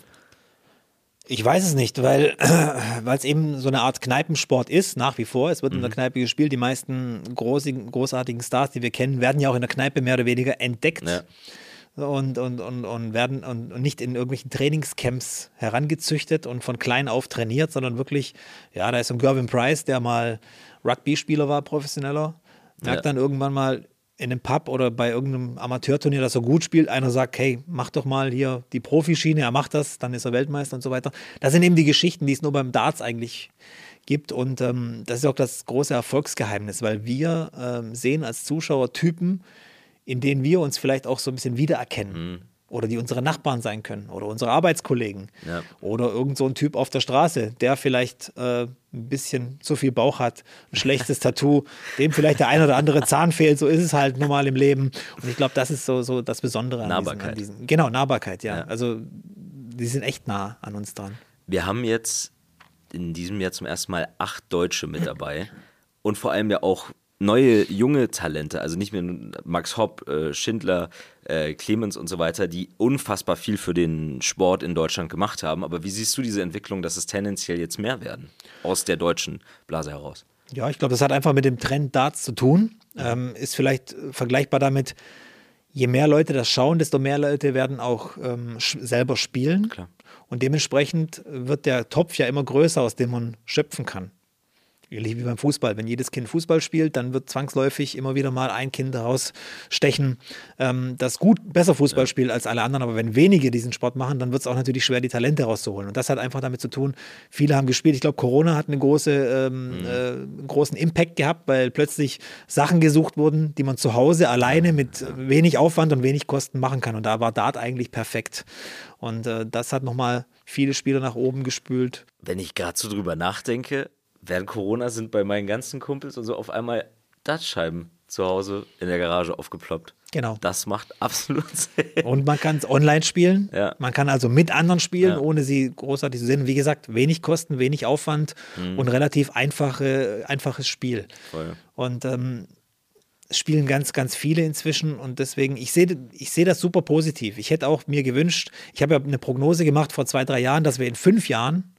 Ich weiß es nicht, weil es eben so eine Art Kneipensport ist, nach wie vor. Es wird mhm. in der Kneipe gespielt. Die meisten großigen, großartigen Stars, die wir kennen, werden ja auch in der Kneipe mehr oder weniger entdeckt. Ja. Und, und, und, und werden und, und nicht in irgendwelchen Trainingscamps herangezüchtet und von klein auf trainiert, sondern wirklich, ja, da ist so ein Gervin Price, der mal Rugby-Spieler war, professioneller, merkt ja. dann irgendwann mal in einem Pub oder bei irgendeinem Amateurturnier, das er gut spielt, einer sagt, hey, mach doch mal hier die Profischiene, er macht das, dann ist er Weltmeister und so weiter. Das sind eben die Geschichten, die es nur beim Darts eigentlich gibt. Und ähm, das ist auch das große Erfolgsgeheimnis, weil wir ähm, sehen als Zuschauer Typen, in denen wir uns vielleicht auch so ein bisschen wiedererkennen. Mhm. Oder die unsere Nachbarn sein können oder unsere Arbeitskollegen. Ja. Oder irgend so ein Typ auf der Straße, der vielleicht äh, ein bisschen zu viel Bauch hat, ein schlechtes Tattoo, dem vielleicht der ein oder andere Zahn fehlt. So ist es halt normal im Leben. Und ich glaube, das ist so, so das Besondere an Nahbarkeit. Diesen, an diesen, genau, Nahbarkeit, ja. ja. Also die sind echt nah an uns dran. Wir haben jetzt in diesem Jahr zum ersten Mal acht Deutsche mit dabei und vor allem ja auch neue, junge Talente, also nicht mehr Max Hopp, äh, Schindler, äh, Clemens und so weiter, die unfassbar viel für den Sport in Deutschland gemacht haben. Aber wie siehst du diese Entwicklung, dass es tendenziell jetzt mehr werden aus der deutschen Blase heraus? Ja, ich glaube, das hat einfach mit dem Trend Darts zu tun. Ähm, ist vielleicht vergleichbar damit, je mehr Leute das schauen, desto mehr Leute werden auch ähm, sch- selber spielen. Klar. Und dementsprechend wird der Topf ja immer größer, aus dem man schöpfen kann. Ähnlich wie beim Fußball. Wenn jedes Kind Fußball spielt, dann wird zwangsläufig immer wieder mal ein Kind herausstechen, ähm, das gut besser Fußball ja. spielt als alle anderen. Aber wenn wenige diesen Sport machen, dann wird es auch natürlich schwer, die Talente rauszuholen. Und das hat einfach damit zu tun, viele haben gespielt. Ich glaube, Corona hat eine große, ähm, mhm. äh, einen großen Impact gehabt, weil plötzlich Sachen gesucht wurden, die man zu Hause alleine mit wenig Aufwand und wenig Kosten machen kann. Und da war Dart eigentlich perfekt. Und äh, das hat nochmal viele Spieler nach oben gespült. Wenn ich gerade so drüber nachdenke, während Corona sind bei meinen ganzen Kumpels und so auf einmal Dartscheiben zu Hause in der Garage aufgeploppt. Genau. Das macht absolut Sinn. Und man kann es online spielen. Ja. Man kann also mit anderen spielen, ja. ohne sie großartig zu sehen. Wie gesagt, wenig Kosten, wenig Aufwand mhm. und relativ einfache, einfaches Spiel. Voll. Und ähm, es spielen ganz, ganz viele inzwischen und deswegen, ich sehe ich seh das super positiv. Ich hätte auch mir gewünscht, ich habe ja eine Prognose gemacht vor zwei, drei Jahren, dass wir in fünf Jahren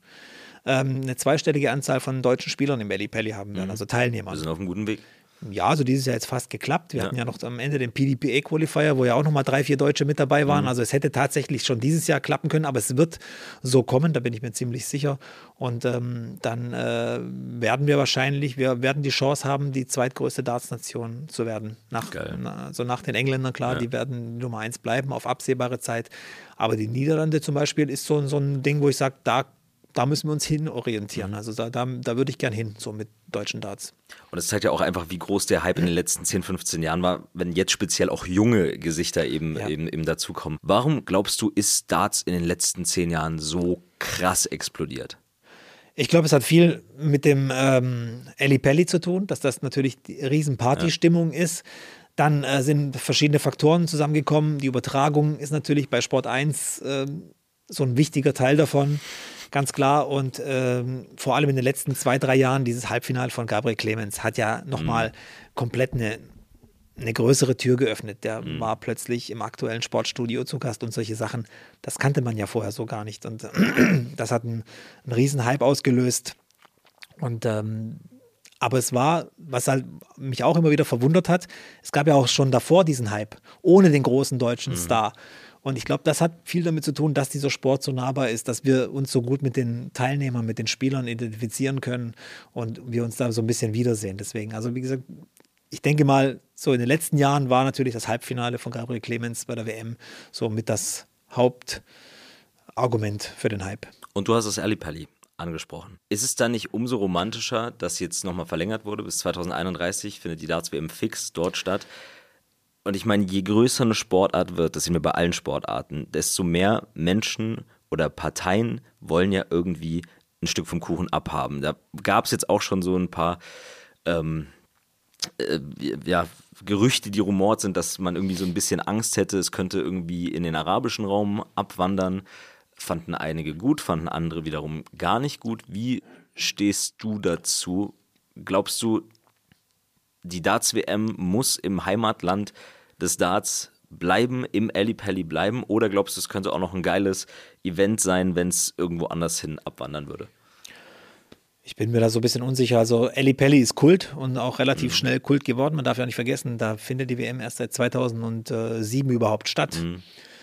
eine zweistellige Anzahl von deutschen Spielern im Ellipelli haben werden, also Teilnehmern. Wir sind auf einem guten Weg. Ja, also dieses Jahr jetzt fast geklappt. Wir ja. hatten ja noch am Ende den P D P A-Qualifier, wo ja auch nochmal drei, vier Deutsche mit dabei waren. Mhm. Also es hätte tatsächlich schon dieses Jahr klappen können, aber es wird so kommen, da bin ich mir ziemlich sicher. Und ähm, dann äh, werden wir wahrscheinlich, wir werden die Chance haben, die zweitgrößte Darts-Nation zu werden. Nach, na, also nach den Engländern, klar, ja. die werden Nummer eins bleiben auf absehbare Zeit. Aber die Niederlande zum Beispiel ist so, so ein Ding, wo ich sage, da Da müssen wir uns hin orientieren. Also da, da, da würde ich gern hin, so mit deutschen Darts. Und das zeigt ja auch einfach, wie groß der Hype in den letzten zehn, fünfzehn Jahren war, wenn jetzt speziell auch junge Gesichter eben, ja. eben, eben dazukommen. Warum glaubst du, ist Darts in den letzten zehn Jahren so krass explodiert? Ich glaube, es hat viel mit dem ähm, Ellipelli zu tun, dass das natürlich die Riesen-Party-Stimmung ja. ist. Dann äh, sind verschiedene Faktoren zusammengekommen. Die Übertragung ist natürlich bei Sport eins äh, so ein wichtiger Teil davon. Ganz klar und ähm, vor allem in den letzten zwei, drei Jahren dieses Halbfinale von Gabriel Clemens hat ja nochmal mhm. komplett eine, eine größere Tür geöffnet. Der mhm. war plötzlich im aktuellen Sportstudio zu Gast und solche Sachen. Das kannte man ja vorher so gar nicht und äh, das hat einen, einen riesen Hype ausgelöst und ähm, aber es war, was halt mich auch immer wieder verwundert hat, es gab ja auch schon davor diesen Hype, ohne den großen deutschen mhm. Star. Und ich glaube, das hat viel damit zu tun, dass dieser Sport so nahbar ist, dass wir uns so gut mit den Teilnehmern, mit den Spielern identifizieren können und wir uns da so ein bisschen wiedersehen. Deswegen, also wie gesagt, ich denke mal, so in den letzten Jahren war natürlich das Halbfinale von Gabriel Clemens bei der W M so mit das Hauptargument für den Hype. Und du hast das Ellipelli angesprochen. Ist es dann nicht umso romantischer, dass jetzt nochmal verlängert wurde? Bis zwanzig einunddreißig findet die Darts-W M fix dort statt. Und ich meine, je größer eine Sportart wird, das sehen wir bei allen Sportarten, desto mehr Menschen oder Parteien wollen ja irgendwie ein Stück vom Kuchen abhaben. Da gab es jetzt auch schon so ein paar ähm, äh, ja, Gerüchte, die rumort sind, dass man irgendwie so ein bisschen Angst hätte, es könnte irgendwie in den arabischen Raum abwandern. Fanden einige gut, fanden andere wiederum gar nicht gut. Wie stehst du dazu? Glaubst du, die Darts-W M muss im Heimatland des Darts bleiben, im Ellipelli bleiben? Oder glaubst du, es könnte auch noch ein geiles Event sein, wenn es irgendwo anders hin abwandern würde? Ich bin mir da so ein bisschen unsicher. Also Ellipelli ist Kult und auch relativ mhm. schnell Kult geworden. Man darf ja nicht vergessen, da findet die W M erst seit zweitausendsieben überhaupt statt. Mhm.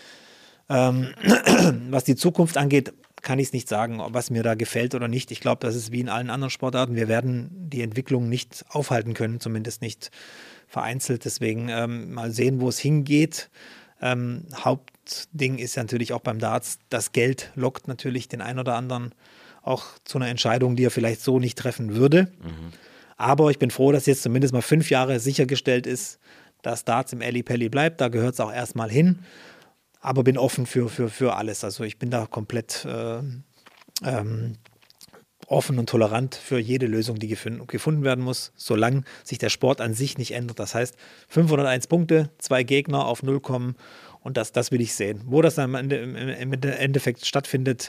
Ähm, was die Zukunft angeht, kann ich es nicht sagen, was mir da gefällt oder nicht. Ich glaube, das ist wie in allen anderen Sportarten. Wir werden die Entwicklung nicht aufhalten können, zumindest nicht vereinzelt. Deswegen ähm, mal sehen, wo es hingeht. Ähm, Hauptding ist ja natürlich auch beim Darts, das Geld lockt natürlich den einen oder anderen auch zu einer Entscheidung, die er vielleicht so nicht treffen würde. Mhm. Aber ich bin froh, dass jetzt zumindest mal fünf Jahre sichergestellt ist, dass Darts im Ellipelli bleibt. Da gehört es auch erstmal hin. Aber bin offen für, für, für alles. Also ich bin da komplett äh, ähm, offen und tolerant für jede Lösung, die gefund, gefunden werden muss, solange sich der Sport an sich nicht ändert. Das heißt, fünfhunderteins Punkte, zwei Gegner auf null kommen und das, das will ich sehen. Wo das dann im, im, im Endeffekt stattfindet,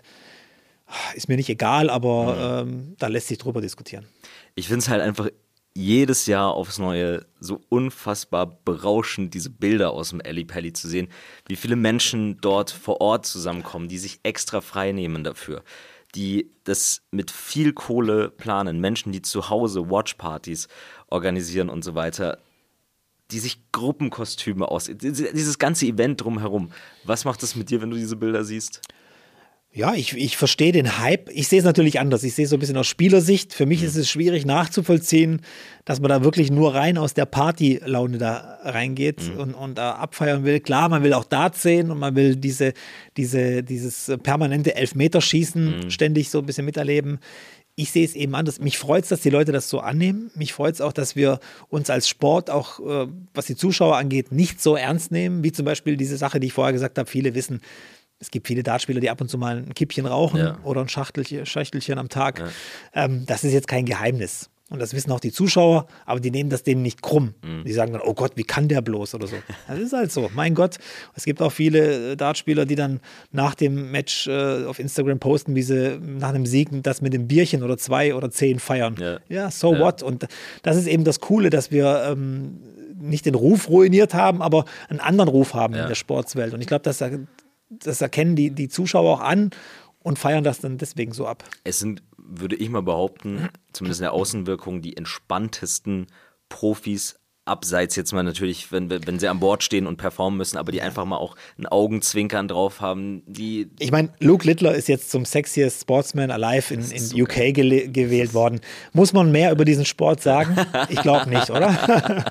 ist mir nicht egal, aber mhm. ähm, da lässt sich drüber diskutieren. Ich finde es halt einfach jedes Jahr aufs Neue so unfassbar berauschend, diese Bilder aus dem Ellipelli zu sehen, wie viele Menschen dort vor Ort zusammenkommen, die sich extra frei nehmen dafür, die das mit viel Kohle planen, Menschen, die zu Hause Watchpartys organisieren und so weiter, die sich Gruppenkostüme aus, dieses ganze Event drumherum. Was macht das mit dir, wenn du diese Bilder siehst? Ja, ich, ich verstehe den Hype. Ich sehe es natürlich anders. Ich sehe es so ein bisschen aus Spielersicht. Für mich mhm. ist es schwierig nachzuvollziehen, dass man da wirklich nur rein aus der Partylaune da reingeht mhm. und, und da abfeiern will. Klar, man will auch Darts sehen und man will diese, diese, dieses permanente Elfmeterschießen mhm. ständig so ein bisschen miterleben. Ich sehe es eben anders. Mich freut es, dass die Leute das so annehmen. Mich freut es auch, dass wir uns als Sport auch, äh, was die Zuschauer angeht, nicht so ernst nehmen, wie zum Beispiel diese Sache, die ich vorher gesagt habe. Viele wissen, es gibt viele Dartspieler, die ab und zu mal ein Kippchen rauchen ja. oder ein Schachtelchen, Schachtelchen am Tag. Ja. Ähm, das ist jetzt kein Geheimnis. Und das wissen auch die Zuschauer, aber die nehmen das denen nicht krumm. Mhm. Die sagen dann, oh Gott, wie kann der bloß oder so. Das ist halt so, mein Gott. Es gibt auch viele Dartspieler, die dann nach dem Match äh, auf Instagram posten, wie sie nach einem Sieg das mit dem Bierchen oder zwei oder zehn feiern. Ja, ja so ja. what? Und das ist eben das Coole, dass wir ähm, nicht den Ruf ruiniert haben, aber einen anderen Ruf haben ja. in der Sportswelt. Und ich glaube, dass Das erkennen die, die Zuschauer auch an und feiern das dann deswegen so ab. Es sind, würde ich mal behaupten, zumindest in der Außenwirkung, die entspanntesten Profis, abseits jetzt mal natürlich, wenn, wenn sie an Bord stehen und performen müssen, aber die einfach mal auch ein Augenzwinkern drauf haben. Die ich meine, Luke Littler ist jetzt zum Sexiest Sportsman Alive in, in so U K ge- gewählt worden. Muss man mehr über diesen Sport sagen? Ich glaube nicht, oder?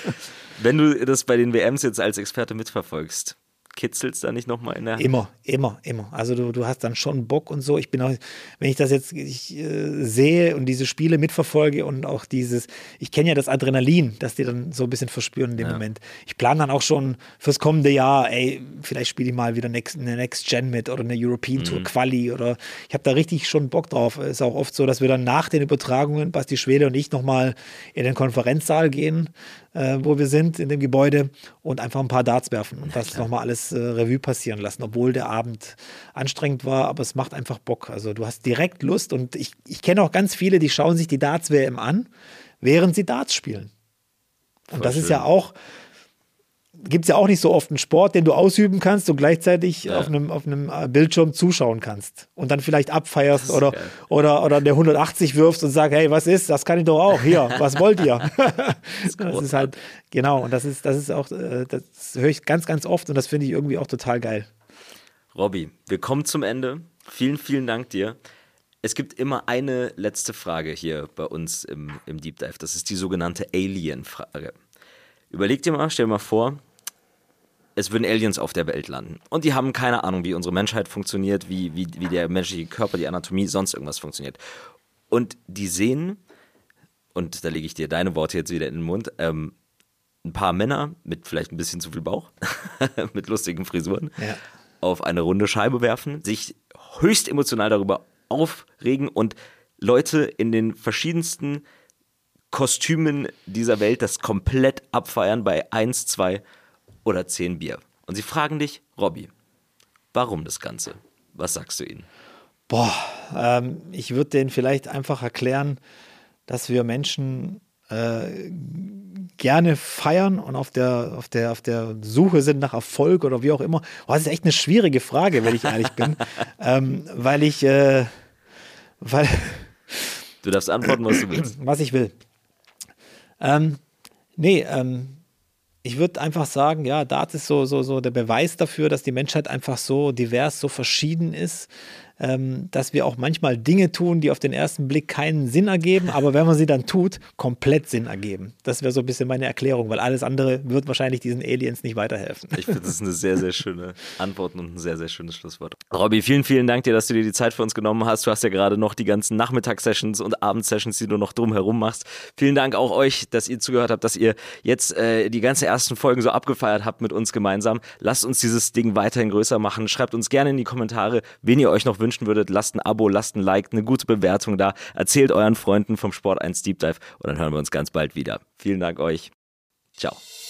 Wenn du das bei den W Ms jetzt als Experte mitverfolgst, kitzelst da nicht nochmal in der Hand? Immer, immer, immer. Also du, du hast dann schon Bock und so. Ich bin auch, wenn ich das jetzt ich, äh, sehe und diese Spiele mitverfolge und auch dieses, ich kenne ja das Adrenalin, das die dann so ein bisschen verspüren in dem ja. Moment. Ich plane dann auch schon fürs kommende Jahr, ey, vielleicht spiele ich mal wieder next, eine Next Gen mit oder eine European Tour mhm. Quali oder ich habe da richtig schon Bock drauf. Es ist auch oft so, dass wir dann nach den Übertragungen, Basti Schwede und ich, nochmal in den Konferenzsaal gehen, äh, wo wir sind, in dem Gebäude und einfach ein paar Darts werfen und ja, das nochmal alles äh, Revue passieren lassen, obwohl der Abend anstrengend war, aber es macht einfach Bock. Also du hast direkt Lust und ich, ich kenne auch ganz viele, die schauen sich die Darts-W M an, während sie Darts spielen. Und Voll das schön. Ist ja auch, gibt es ja auch nicht so oft einen Sport, den du ausüben kannst und gleichzeitig ja. auf einem, auf einem Bildschirm zuschauen kannst und dann vielleicht abfeierst oder, oder, oder der hundertachtzig wirfst und sagst, hey, was ist, das kann ich doch auch, hier, was wollt ihr? Das, das ist halt, genau, und das ist, das ist auch, das höre ich ganz, ganz oft und das finde ich irgendwie auch total geil. Robby, wir kommen zum Ende. Vielen, vielen Dank dir. Es gibt immer eine letzte Frage hier bei uns im, im Deep Dive. Das ist die sogenannte Alien-Frage. Überleg dir mal, stell dir mal vor, es würden Aliens auf der Welt landen. Und die haben keine Ahnung, wie unsere Menschheit funktioniert, wie, wie, wie der menschliche Körper, die Anatomie, sonst irgendwas funktioniert. Und die sehen, und da lege ich dir deine Worte jetzt wieder in den Mund, ähm, ein paar Männer mit vielleicht ein bisschen zu viel Bauch, mit lustigen Frisuren, ja. auf eine runde Scheibe werfen, sich höchst emotional darüber aufregen und Leute in den verschiedensten Kostümen dieser Welt das komplett abfeiern bei eins, zwei oder zehn Bier. Und sie fragen dich, Robby, warum das Ganze? Was sagst du ihnen? Boah, ähm, ich würde denen vielleicht einfach erklären, dass wir Menschen äh, gerne feiern und auf der, auf, der, auf der Suche sind nach Erfolg oder wie auch immer. Boah, das ist echt eine schwierige Frage, wenn ich ehrlich bin. ähm, weil ich äh, weil Du darfst antworten, was du willst. Was ich will. Ähm, nee, ähm, ich würde einfach sagen, ja, Darts ist so, so, so der Beweis dafür, dass die Menschheit einfach so divers, so verschieden ist. ähm, dass wir auch manchmal Dinge tun, die auf den ersten Blick keinen Sinn ergeben, aber wenn man sie dann tut, komplett Sinn ergeben. Das wäre so ein bisschen meine Erklärung, weil alles andere wird wahrscheinlich diesen Aliens nicht weiterhelfen. Ich finde, das ist eine sehr, sehr schöne Antwort und ein sehr, sehr schönes Schlusswort. Robby, vielen, vielen Dank dir, dass du dir die Zeit für uns genommen hast. Du hast ja gerade noch die ganzen Nachmittagssessions und Abendsessions, die du noch drumherum machst. Vielen Dank auch euch, dass ihr zugehört habt, dass ihr jetzt äh, die ganzen ersten Folgen so abgefeiert habt mit uns gemeinsam. Lasst uns dieses Ding weiterhin größer machen. Schreibt uns gerne in die Kommentare, wen ihr euch noch wünschen würdet. Lasst ein Abo, lasst ein Like, eine gute Bewertung da. Erzählt euren Freunden vom Sport eins Deep Dive und dann hören wir uns ganz bald wieder. Vielen Dank euch. Ciao.